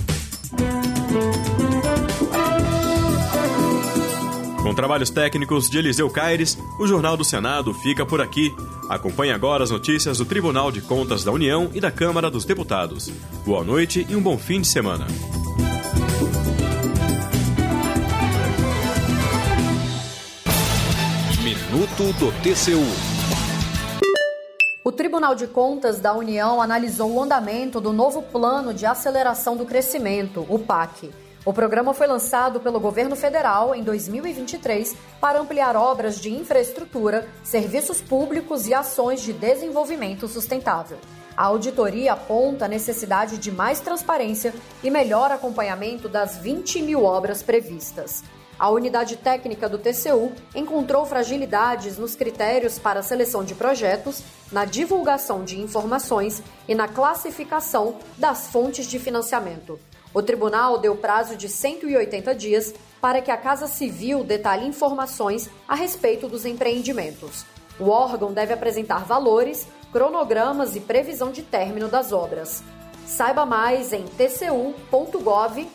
Com trabalhos técnicos de Eliseu Caires, o Jornal do Senado fica por aqui. Acompanhe agora as notícias do Tribunal de Contas da União e da Câmara dos Deputados. Boa noite e um bom fim de semana. Minuto do TCU. O Tribunal de Contas da União analisou o andamento do novo Plano de Aceleração do Crescimento, o PAC. O programa foi lançado pelo governo federal em 2023 para ampliar obras de infraestrutura, serviços públicos e ações de desenvolvimento sustentável. A auditoria aponta a necessidade de mais transparência e melhor acompanhamento das 20 mil obras previstas. A unidade técnica do TCU encontrou fragilidades nos critérios para a seleção de projetos, na divulgação de informações e na classificação das fontes de financiamento. O tribunal deu prazo de 180 dias para que a Casa Civil detalhe informações a respeito dos empreendimentos. O órgão deve apresentar valores, cronogramas e previsão de término das obras. Saiba mais em tcu.gov.br.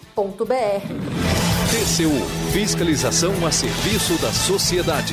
TCU. Fiscalização a serviço da sociedade.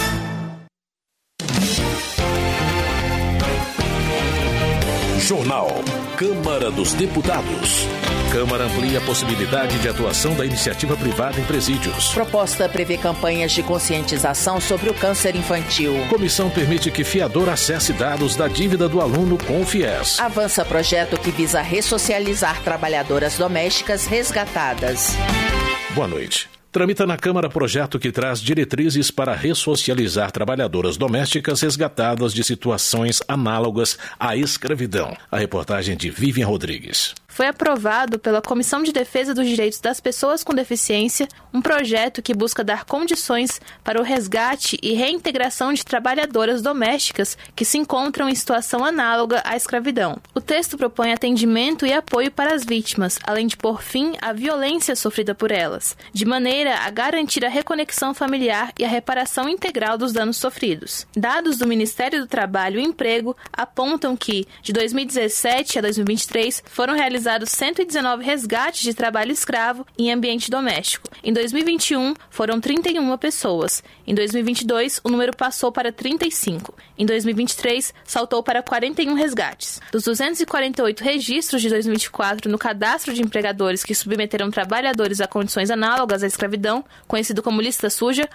Jornal. Câmara dos Deputados. Câmara amplia a possibilidade de atuação da iniciativa privada em presídios. Proposta prevê campanhas de conscientização sobre o câncer infantil. Comissão permite que fiador acesse dados da dívida do aluno com o FIES. Avança projeto que visa ressocializar trabalhadoras domésticas resgatadas. Boa noite. Tramita na Câmara projeto que traz diretrizes para ressocializar trabalhadoras domésticas resgatadas de situações análogas à escravidão. A reportagem de Vivian Rodrigues. Foi aprovado pela Comissão de Defesa dos Direitos das Pessoas com Deficiência um projeto que busca dar condições para o resgate e reintegração de trabalhadoras domésticas que se encontram em situação análoga à escravidão. O texto propõe atendimento e apoio para as vítimas, além de pôr fim à violência sofrida por elas, de maneira a garantir a reconexão familiar e a reparação integral dos danos sofridos. Dados do Ministério do Trabalho e Emprego apontam que, de 2017 a 2023, foram realizados 119 resgates de trabalho escravo em ambiente doméstico. Em 2021, foram 31 pessoas. Em 2022, o número passou para 35. Em 2023, saltou para 41 resgates. Dos 248 registros de 2024 no cadastro de empregadores que submeteram trabalhadores a condições análogas à escravidão, conhecido como lista suja,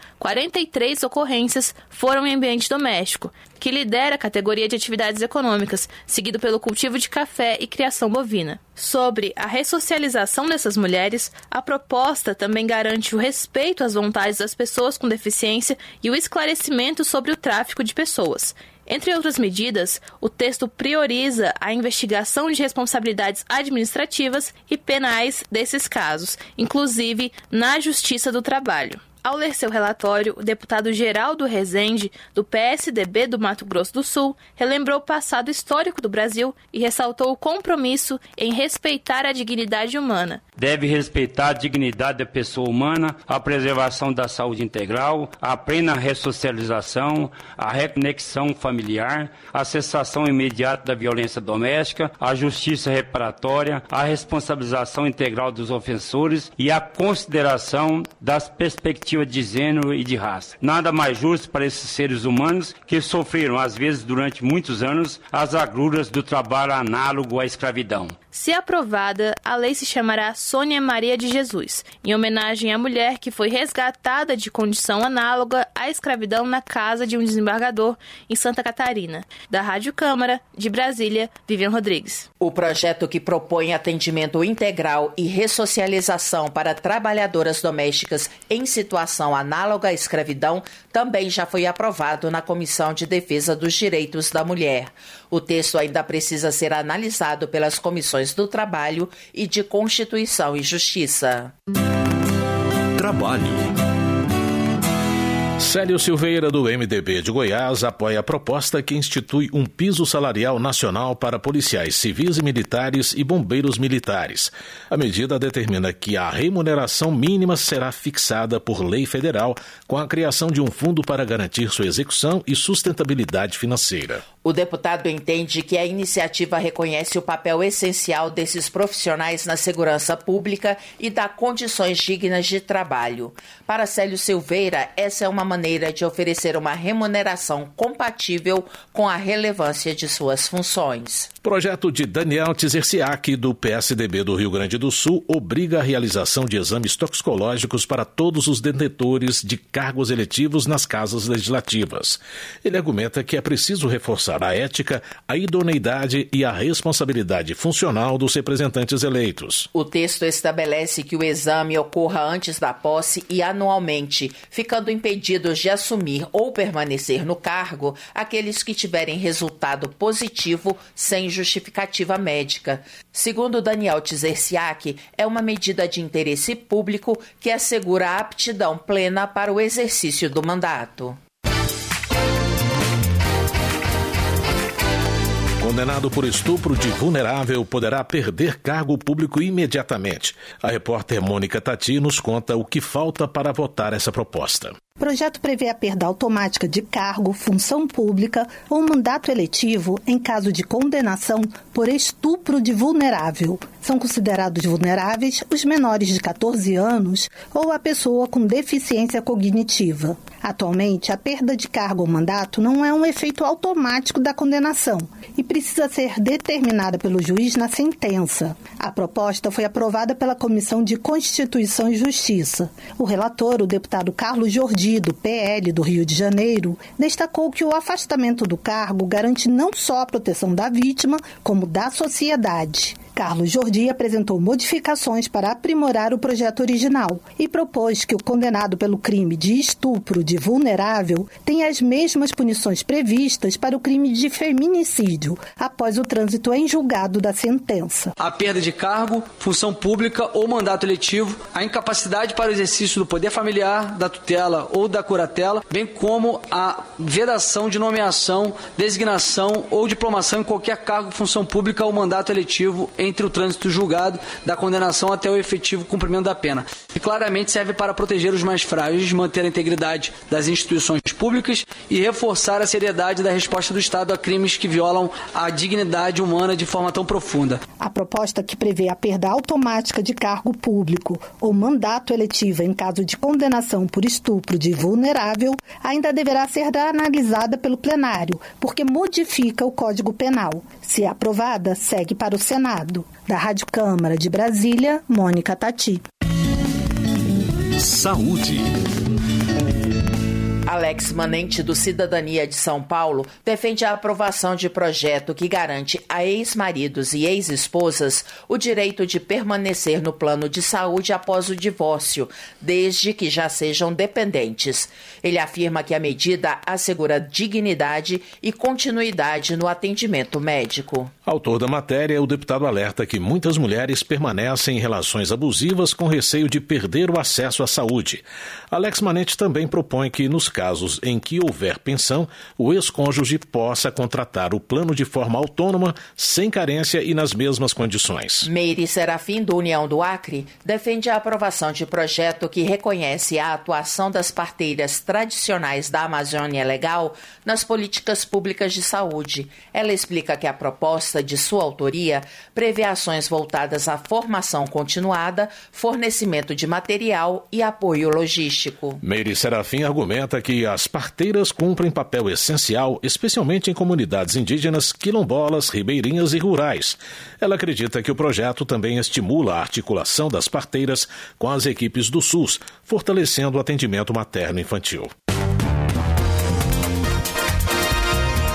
43 ocorrências foram em ambiente doméstico, que lidera a categoria de atividades econômicas, seguido pelo cultivo de café e criação bovina. Sobre a ressocialização dessas mulheres, a proposta também garante o respeito às vontades das pessoas com deficiência e o esclarecimento sobre o tráfico de pessoas. Entre outras medidas, o texto prioriza a investigação de responsabilidades administrativas e penais desses casos, inclusive na Justiça do Trabalho. Ao ler seu relatório, o deputado Geraldo Rezende, do PSDB do Mato Grosso do Sul, relembrou o passado histórico do Brasil e ressaltou o compromisso em respeitar a dignidade humana. Deve respeitar a dignidade da pessoa humana, a preservação da saúde integral, a plena ressocialização, a reconexão familiar, a cessação imediata da violência doméstica, a justiça reparatória, a responsabilização integral dos ofensores e a consideração das perspectivas de gênero e de raça. Nada mais justo para esses seres humanos que sofreram, às vezes durante muitos anos, as agruras do trabalho análogo à escravidão. Se aprovada, a lei se chamará Sônia Maria de Jesus, em homenagem à mulher que foi resgatada de condição análoga à escravidão na casa de um desembargador em Santa Catarina. Da Rádio Câmara, de Brasília, Vivian Rodrigues. O projeto que propõe atendimento integral e ressocialização para trabalhadoras domésticas em situação análoga à escravidão também já foi aprovado na Comissão de Defesa dos Direitos da Mulher. O texto ainda precisa ser analisado pelas comissões do Trabalho e de Constituição e Justiça. Trabalho. Célio Silveira, do MDB de Goiás, apoia a proposta que institui um piso salarial nacional para policiais civis e militares e bombeiros militares. A medida determina que a remuneração mínima será fixada por lei federal, com a criação de um fundo para garantir sua execução e sustentabilidade financeira. O deputado entende que a iniciativa reconhece o papel essencial desses profissionais na segurança pública e dá condições dignas de trabalho. Para Célio Silveira, essa é uma maneira de oferecer uma remuneração compatível com a relevância de suas funções. Projeto de Daniel Tzerciak, do PSDB do Rio Grande do Sul, obriga a realização de exames toxicológicos para todos os detentores de cargos eletivos nas casas legislativas. Ele argumenta que é preciso reforçar a ética, a idoneidade e a responsabilidade funcional dos representantes eleitos. O texto estabelece que o exame ocorra antes da posse e anualmente, ficando impedidos de assumir ou permanecer no cargo aqueles que tiverem resultado positivo sem justificativa médica. Segundo Daniel Tzerciak, é uma medida de interesse público que assegura a aptidão plena para o exercício do mandato. Condenado por estupro de vulnerável poderá perder cargo público imediatamente. A repórter Mônica Tati nos conta o que falta para votar essa proposta. O projeto prevê a perda automática de cargo, função pública ou mandato eletivo em caso de condenação por estupro de vulnerável. São considerados vulneráveis os menores de 14 anos ou a pessoa com deficiência cognitiva. Atualmente, a perda de cargo ou mandato não é um efeito automático da condenação e precisa ser determinada pelo juiz na sentença. A proposta foi aprovada pela Comissão de Constituição e Justiça. O relator, o deputado Carlos Jordi, do PL do Rio de Janeiro, destacou que o afastamento do cargo garante não só a proteção da vítima, como da sociedade. Carlos Jordi apresentou modificações para aprimorar o projeto original e propôs que o condenado pelo crime de estupro de vulnerável tenha as mesmas punições previstas para o crime de feminicídio, após o trânsito em julgado da sentença. A perda de cargo, função pública ou mandato eletivo, a incapacidade para o exercício do poder familiar, da tutela ou da curatela, bem como a vedação de nomeação, designação ou diplomação em qualquer cargo, função pública ou mandato eletivo entre o trânsito julgado da condenação até o efetivo cumprimento da pena. E claramente serve para proteger os mais frágeis, manter a integridade das instituições públicas e reforçar a seriedade da resposta do Estado a crimes que violam a dignidade humana de forma tão profunda. A proposta que prevê a perda automática de cargo público ou mandato eletivo em caso de condenação por estupro de vulnerável ainda deverá ser analisada pelo plenário, porque modifica o Código Penal. Se aprovada, segue para o Senado. Da Rádio Câmara de Brasília, Mônica Tati. Saúde. Alex Manente, do Cidadania de São Paulo, defende a aprovação de projeto que garante a ex-maridos e ex-esposas o direito de permanecer no plano de saúde após o divórcio, desde que já sejam dependentes. Ele afirma que a medida assegura dignidade e continuidade no atendimento médico. Autor da matéria, o deputado alerta que muitas mulheres permanecem em relações abusivas com receio de perder o acesso à saúde. Alex Manente também propõe que, nos casos em que houver pensão, o ex-cônjuge possa contratar o plano de forma autônoma, sem carência e nas mesmas condições. Meire Serafim, do União do Acre, defende a aprovação de projeto que reconhece a atuação das parteiras tradicionais da Amazônia Legal nas políticas públicas de saúde. Ela explica que a proposta de sua autoria prevê ações voltadas à formação continuada, fornecimento de material e apoio logístico. Meire Serafim argumenta que as parteiras cumprem papel essencial, especialmente em comunidades indígenas, quilombolas, ribeirinhas e rurais. Ela acredita que o projeto também estimula a articulação das parteiras com as equipes do SUS, fortalecendo o atendimento materno-infantil.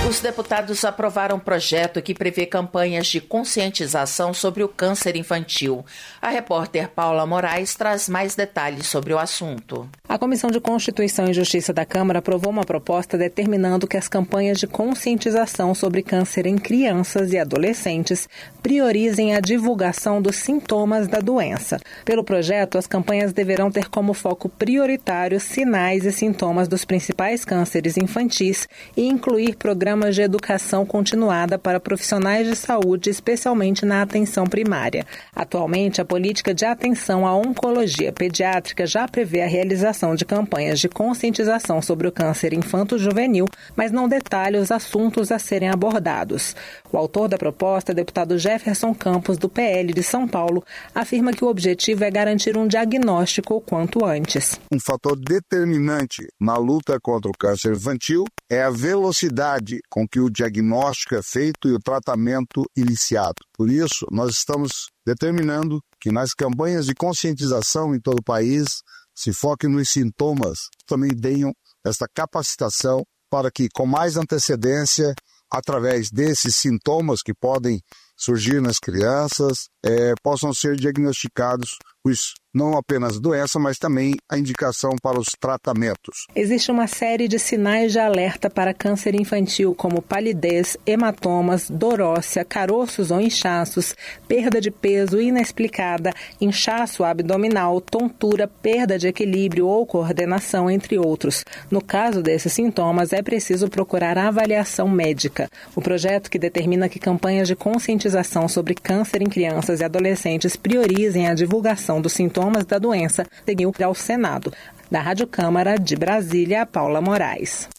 Os deputados aprovaram um projeto que prevê campanhas de conscientização sobre o câncer infantil. A repórter Paula Moraes traz mais detalhes sobre o assunto. A Comissão de Constituição e Justiça da Câmara aprovou uma proposta determinando que as campanhas de conscientização sobre câncer em crianças e adolescentes priorizem a divulgação dos sintomas da doença. Pelo projeto, as campanhas deverão ter como foco prioritário sinais e sintomas dos principais cânceres infantis e incluir programas de educação continuada para profissionais de saúde, especialmente na atenção primária. Atualmente, a política de atenção à oncologia pediátrica já prevê a realização de campanhas de conscientização sobre o câncer infanto-juvenil, mas não detalha os assuntos a serem abordados. O autor da proposta, deputado Jefferson Campos, do PL de São Paulo, afirma que o objetivo é garantir um diagnóstico o quanto antes. Um fator determinante na luta contra o câncer infantil é a velocidade com que o diagnóstico é feito e o tratamento iniciado. Por isso, nós estamos determinando que nas campanhas de conscientização em todo o país se foquem nos sintomas, também deem esta capacitação para que, com mais antecedência, através desses sintomas que podem surgir nas crianças, possam ser diagnosticados não apenas a doença, mas também a indicação para os tratamentos. Existe uma série de sinais de alerta para câncer infantil, como palidez, hematomas, dorócia, caroços ou inchaços, perda de peso inexplicada, inchaço abdominal, tontura, perda de equilíbrio ou coordenação, entre outros. No caso desses sintomas, é preciso procurar avaliação médica. O projeto, que determina que campanhas de conscientização sobre câncer em crianças e adolescentes priorizem a divulgação dos sintomas da doença, seguiu ao Senado. Da Rádio Câmara de Brasília, Paula Moraes.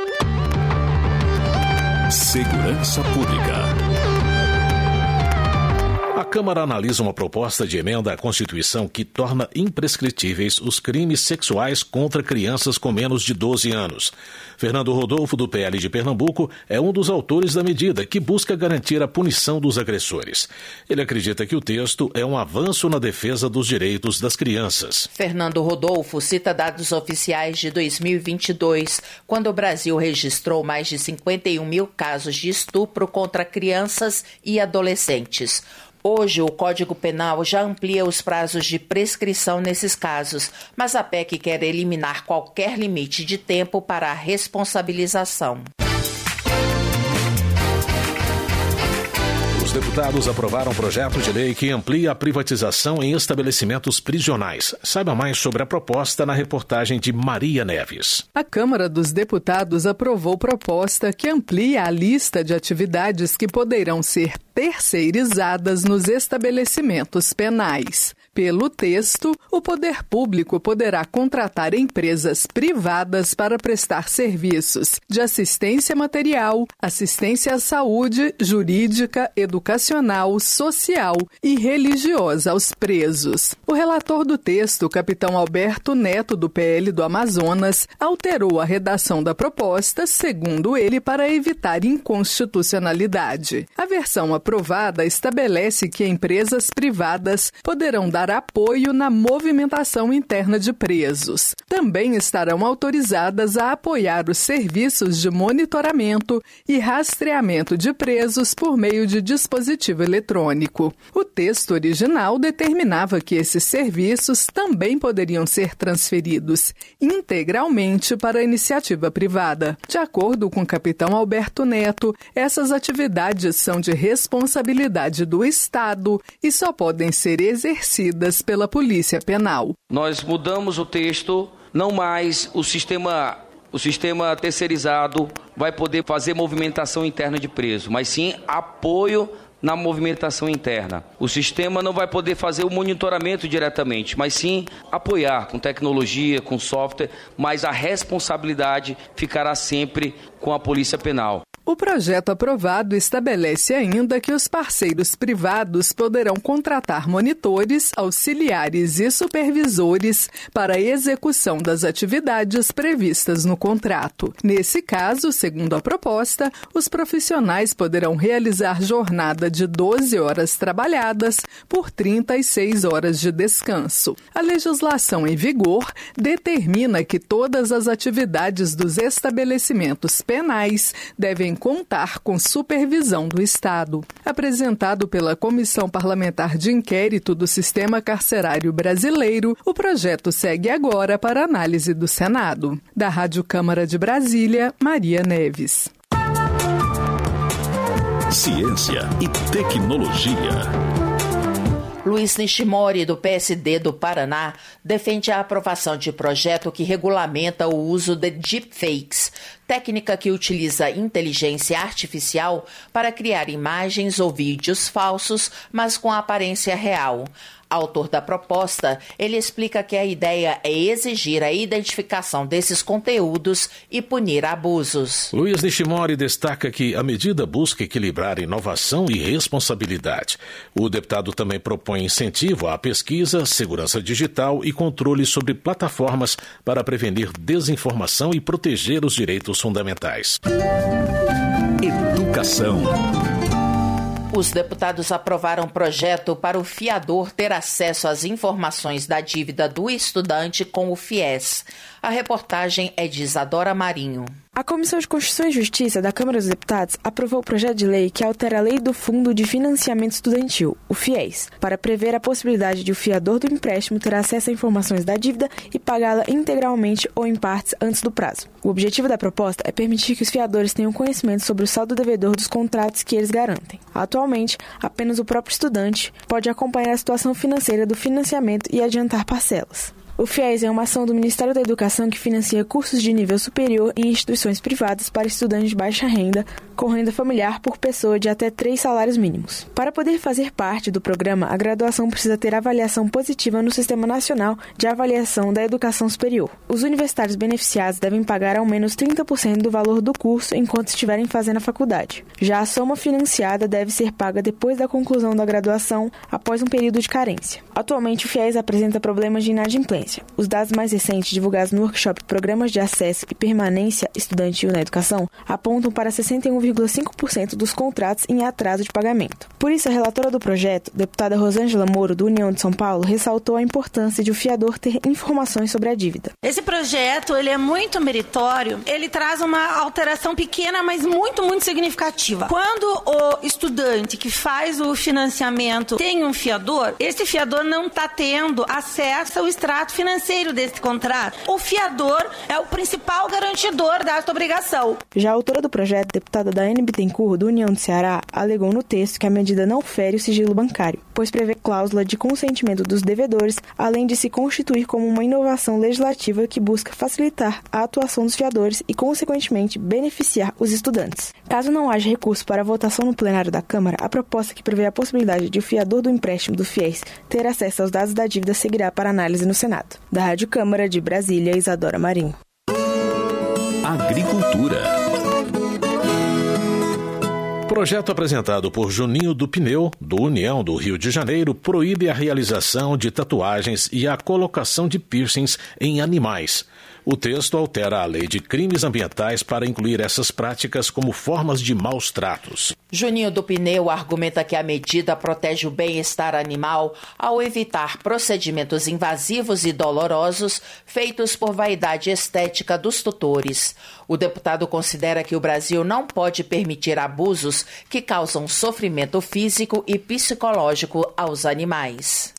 Segurança Pública. A Câmara analisa uma proposta de emenda à Constituição que torna imprescritíveis os crimes sexuais contra crianças com menos de 12 anos. Fernando Rodolfo, do PL de Pernambuco, é um dos autores da medida, que busca garantir a punição dos agressores. Ele acredita que o texto é um avanço na defesa dos direitos das crianças. Fernando Rodolfo cita dados oficiais de 2022, quando o Brasil registrou mais de 51 mil casos de estupro contra crianças e adolescentes. Hoje, o Código Penal já amplia os prazos de prescrição nesses casos, mas a PEC quer eliminar qualquer limite de tempo para a responsabilização. Os deputados aprovaram um projeto de lei que amplia a privatização em estabelecimentos prisionais. Saiba mais sobre a proposta na reportagem de Maria Neves. A Câmara dos Deputados aprovou proposta que amplia a lista de atividades que poderão ser terceirizadas nos estabelecimentos penais. Pelo texto, o poder público poderá contratar empresas privadas para prestar serviços de assistência material, assistência à saúde, jurídica, educacional, social e religiosa aos presos. O relator do texto, o capitão Alberto Neto, do PL do Amazonas, alterou a redação da proposta, segundo ele, para evitar inconstitucionalidade. A versão aprovada estabelece que empresas privadas poderão dar apoio na movimentação interna de presos. Também estarão autorizadas a apoiar os serviços de monitoramento e rastreamento de presos por meio de dispositivo eletrônico. O texto original determinava que esses serviços também poderiam ser transferidos integralmente para a iniciativa privada. De acordo com o capitão Alberto Neto, essas atividades são de responsabilidade do Estado e só podem ser exercidas pela Polícia Penal. Nós mudamos o texto, não mais o sistema terceirizado vai poder fazer movimentação interna de preso, mas sim apoio na movimentação interna. O sistema não vai poder fazer o monitoramento diretamente, mas sim apoiar com tecnologia, com software, mas a responsabilidade ficará sempre com a Polícia Penal. O projeto aprovado estabelece ainda que os parceiros privados poderão contratar monitores, auxiliares e supervisores para a execução das atividades previstas no contrato. Nesse caso, segundo a proposta, os profissionais poderão realizar jornada de 12 horas trabalhadas por 36 horas de descanso. A legislação em vigor determina que todas as atividades dos estabelecimentos penais devem contar com supervisão do Estado. Apresentado pela Comissão Parlamentar de Inquérito do Sistema Carcerário Brasileiro, o projeto segue agora para análise do Senado. Da Rádio Câmara de Brasília, Maria Neves. Ciência e tecnologia. Luiz Nishimori, do PSD do Paraná, defende a aprovação de projeto que regulamenta o uso de deepfakes, técnica que utiliza inteligência artificial para criar imagens ou vídeos falsos, mas com aparência real. Autor da proposta, ele explica que a ideia é exigir a identificação desses conteúdos e punir abusos. Luiz Nishimori destaca que a medida busca equilibrar inovação e responsabilidade. O deputado também propõe incentivo à pesquisa, segurança digital e controle sobre plataformas para prevenir desinformação e proteger os direitos fundamentais. Educação. Os deputados aprovaram um projeto para o fiador ter acesso às informações da dívida do estudante com o FIES. A reportagem é de Isadora Marinho. A Comissão de Constituição e Justiça da Câmara dos Deputados aprovou o projeto de lei que altera a Lei do Fundo de Financiamento Estudantil, o FIES, para prever a possibilidade de o fiador do empréstimo ter acesso a informações da dívida e pagá-la integralmente ou em partes antes do prazo. O objetivo da proposta é permitir que os fiadores tenham conhecimento sobre o saldo devedor dos contratos que eles garantem. Atualmente, apenas o próprio estudante pode acompanhar a situação financeira do financiamento e adiantar parcelas. O FIES é uma ação do Ministério da Educação que financia cursos de nível superior em instituições privadas para estudantes de baixa renda, com renda familiar por pessoa de até 3 salários mínimos. Para poder fazer parte do programa, a graduação precisa ter avaliação positiva no Sistema Nacional de Avaliação da Educação Superior. Os universitários beneficiados devem pagar ao menos 30% do valor do curso enquanto estiverem fazendo a faculdade. Já a soma financiada deve ser paga depois da conclusão da graduação, após um período de carência. Atualmente, o FIES apresenta problemas de inadimplência. Os dados mais recentes divulgados no workshop Programas de Acesso e Permanência Estudantil na Educação apontam para 61,5% dos contratos em atraso de pagamento. Por isso, a relatora do projeto, deputada Rosângela Moro, do União de São Paulo, ressaltou a importância de o fiador ter informações sobre a dívida. Esse projeto ele é muito meritório, ele traz uma alteração pequena, mas muito significativa. Quando o estudante que faz o financiamento tem um fiador, esse fiador não está tendo acesso ao extrato financeiro desse contrato. O fiador é o principal garantidor desta obrigação. Já a autora do projeto, deputada Daiane Bittencourt, do União do Ceará, alegou no texto que a medida não fere o sigilo bancário, pois prevê cláusula de consentimento dos devedores, além de se constituir como uma inovação legislativa que busca facilitar a atuação dos fiadores e, consequentemente, beneficiar os estudantes. Caso não haja recurso para a votação no plenário da Câmara, a proposta que prevê a possibilidade de o fiador do empréstimo do FIES ter acesso aos dados da dívida seguirá para análise no Senado. Da Rádio Câmara de Brasília, Isadora Marinho. Agricultura. Projeto apresentado por Juninho do Pneu, do União do Rio de Janeiro, proíbe a realização de tatuagens e a colocação de piercings em animais. O texto altera a lei de crimes ambientais para incluir essas práticas como formas de maus tratos. Juninho do Pneu argumenta que a medida protege o bem-estar animal ao evitar procedimentos invasivos e dolorosos feitos por vaidade estética dos tutores. O deputado considera que o Brasil não pode permitir abusos que causam sofrimento físico e psicológico aos animais.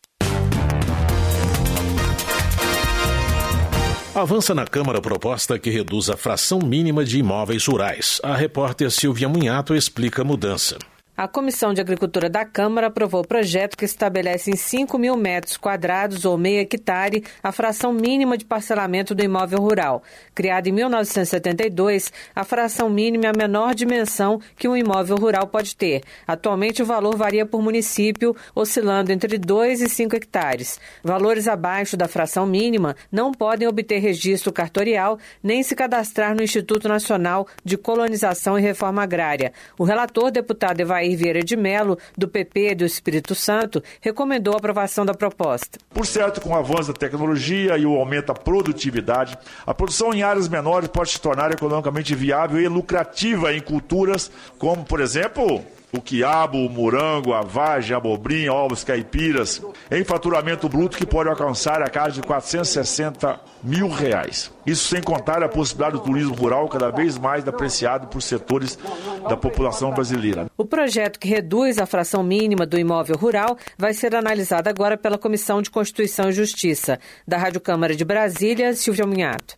Avança na Câmara a proposta que reduz a fração mínima de imóveis rurais. A repórter Silvia Munhato explica a mudança. A Comissão de Agricultura da Câmara aprovou o projeto que estabelece em 5.000 metros quadrados ou meio hectare a fração mínima de parcelamento do imóvel rural. Criada em 1972, a fração mínima é a menor dimensão que um imóvel rural pode ter. Atualmente, o valor varia por município, oscilando entre 2 e 5 hectares. Valores abaixo da fração mínima não podem obter registro cartorial nem se cadastrar no Instituto Nacional de Colonização e Reforma Agrária. O relator, deputado Evair Vieira de Mello, do PP do Espírito Santo, recomendou a aprovação da proposta. Por certo, com o avanço da tecnologia e o aumento da produtividade, a produção em áreas menores pode se tornar economicamente viável e lucrativa em culturas como, por exemplo, o quiabo, o morango, a vagem, a abobrinha, ovos caipiras, em faturamento bruto que pode alcançar a casa de R$460 mil. Isso sem contar a possibilidade do turismo rural cada vez mais apreciado por setores da população brasileira. O projeto que reduz a fração mínima do imóvel rural vai ser analisado agora pela Comissão de Constituição e Justiça. Da Rádio Câmara de Brasília, Silvia Munhato.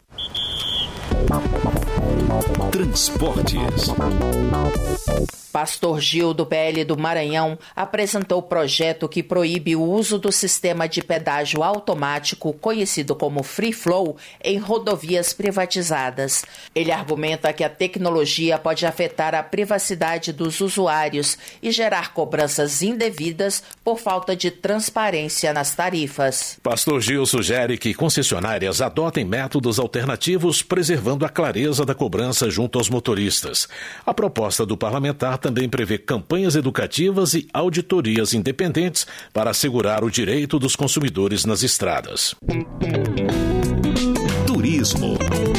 Transportes. Pastor Gil, do PL do Maranhão, apresentou o projeto que proíbe o uso do sistema de pedágio automático, conhecido como Free Flow, em rodovias privatizadas. Ele argumenta que a tecnologia pode afetar a privacidade dos usuários e gerar cobranças indevidas por falta de transparência nas tarifas. Pastor Gil sugere que concessionárias adotem métodos alternativos, preservando a clareza da cobrança junto aos motoristas. A proposta do parlamentar também prevê campanhas educativas e auditorias independentes para assegurar o direito dos consumidores nas estradas. Turismo.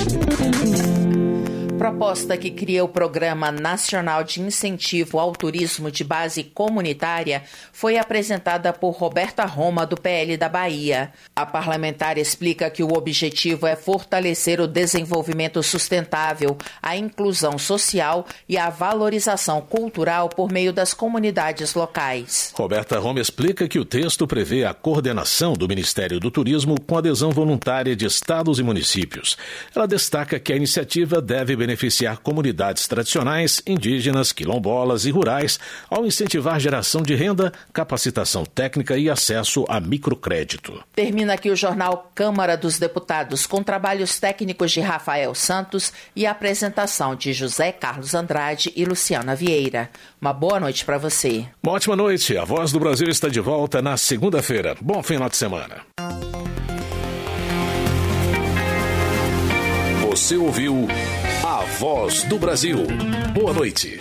Proposta que cria o Programa Nacional de Incentivo ao Turismo de Base Comunitária foi apresentada por Roberta Roma, do PL da Bahia. A parlamentar explica que o objetivo é fortalecer o desenvolvimento sustentável, a inclusão social e a valorização cultural por meio das comunidades locais. Roberta Roma explica que o texto prevê a coordenação do Ministério do Turismo com adesão voluntária de estados e municípios. Ela destaca que a iniciativa deve beneficiar comunidades tradicionais, indígenas, quilombolas e rurais, ao incentivar geração de renda, capacitação técnica e acesso a microcrédito. Termina aqui o jornal Câmara dos Deputados, com trabalhos técnicos de Rafael Santos e a apresentação de José Carlos Andrade e Luciana Vieira. Uma boa noite para você. Uma ótima noite. A Voz do Brasil está de volta na segunda-feira. Bom final de semana. Você ouviu A Voz do Brasil. Boa noite.